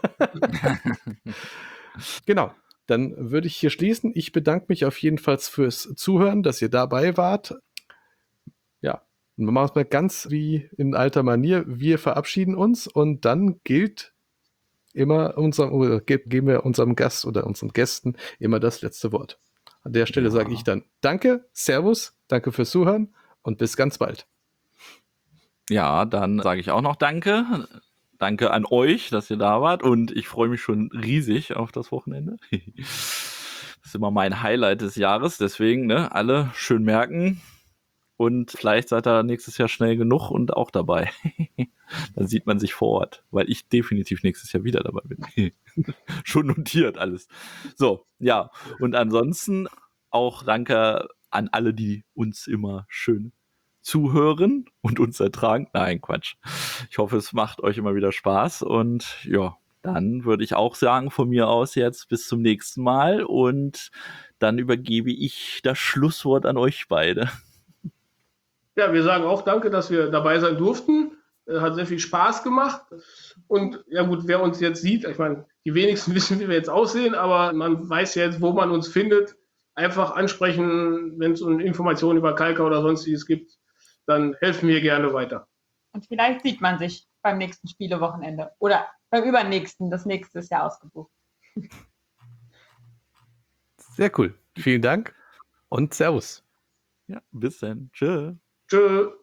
Genau. Dann würde ich hier schließen. Ich bedanke mich auf jeden Fall fürs Zuhören, dass ihr dabei wart. Ja, und wir machen es mal ganz wie in alter Manier. Wir verabschieden uns und dann gilt immer geben wir unserem Gast oder unseren Gästen immer das letzte Wort. An der Stelle sage ich dann Danke, Servus, danke fürs Zuhören und bis ganz bald. Ja, dann sage ich auch noch Danke. Danke an euch, dass ihr da wart und ich freue mich schon riesig auf das Wochenende. Das ist immer mein Highlight des Jahres, deswegen alle schön merken und vielleicht seid ihr nächstes Jahr schnell genug und auch dabei. Dann sieht man sich vor Ort, weil ich definitiv nächstes Jahr wieder dabei bin. Schon notiert alles. So, ja, und ansonsten auch danke an alle, die uns immer schön zuhören und uns ertragen. Nein, Quatsch. Ich hoffe, es macht euch immer wieder Spaß und ja, dann würde ich auch sagen, von mir aus jetzt bis zum nächsten Mal und dann übergebe ich das Schlusswort an euch beide. Ja, wir sagen auch danke, dass wir dabei sein durften. Hat sehr viel Spaß gemacht. Und ja gut, wer uns jetzt sieht, ich meine, die wenigsten wissen, wie wir jetzt aussehen, aber man weiß ja jetzt, wo man uns findet. Einfach ansprechen, wenn es Informationen über Kalka oder sonstiges gibt, dann helfen wir gerne weiter. Und vielleicht sieht man sich beim nächsten Spielewochenende oder beim übernächsten. Das nächste ist ja ausgebucht. Sehr cool. Vielen Dank und Servus. Ja, bis dann. Tschö. Tschö.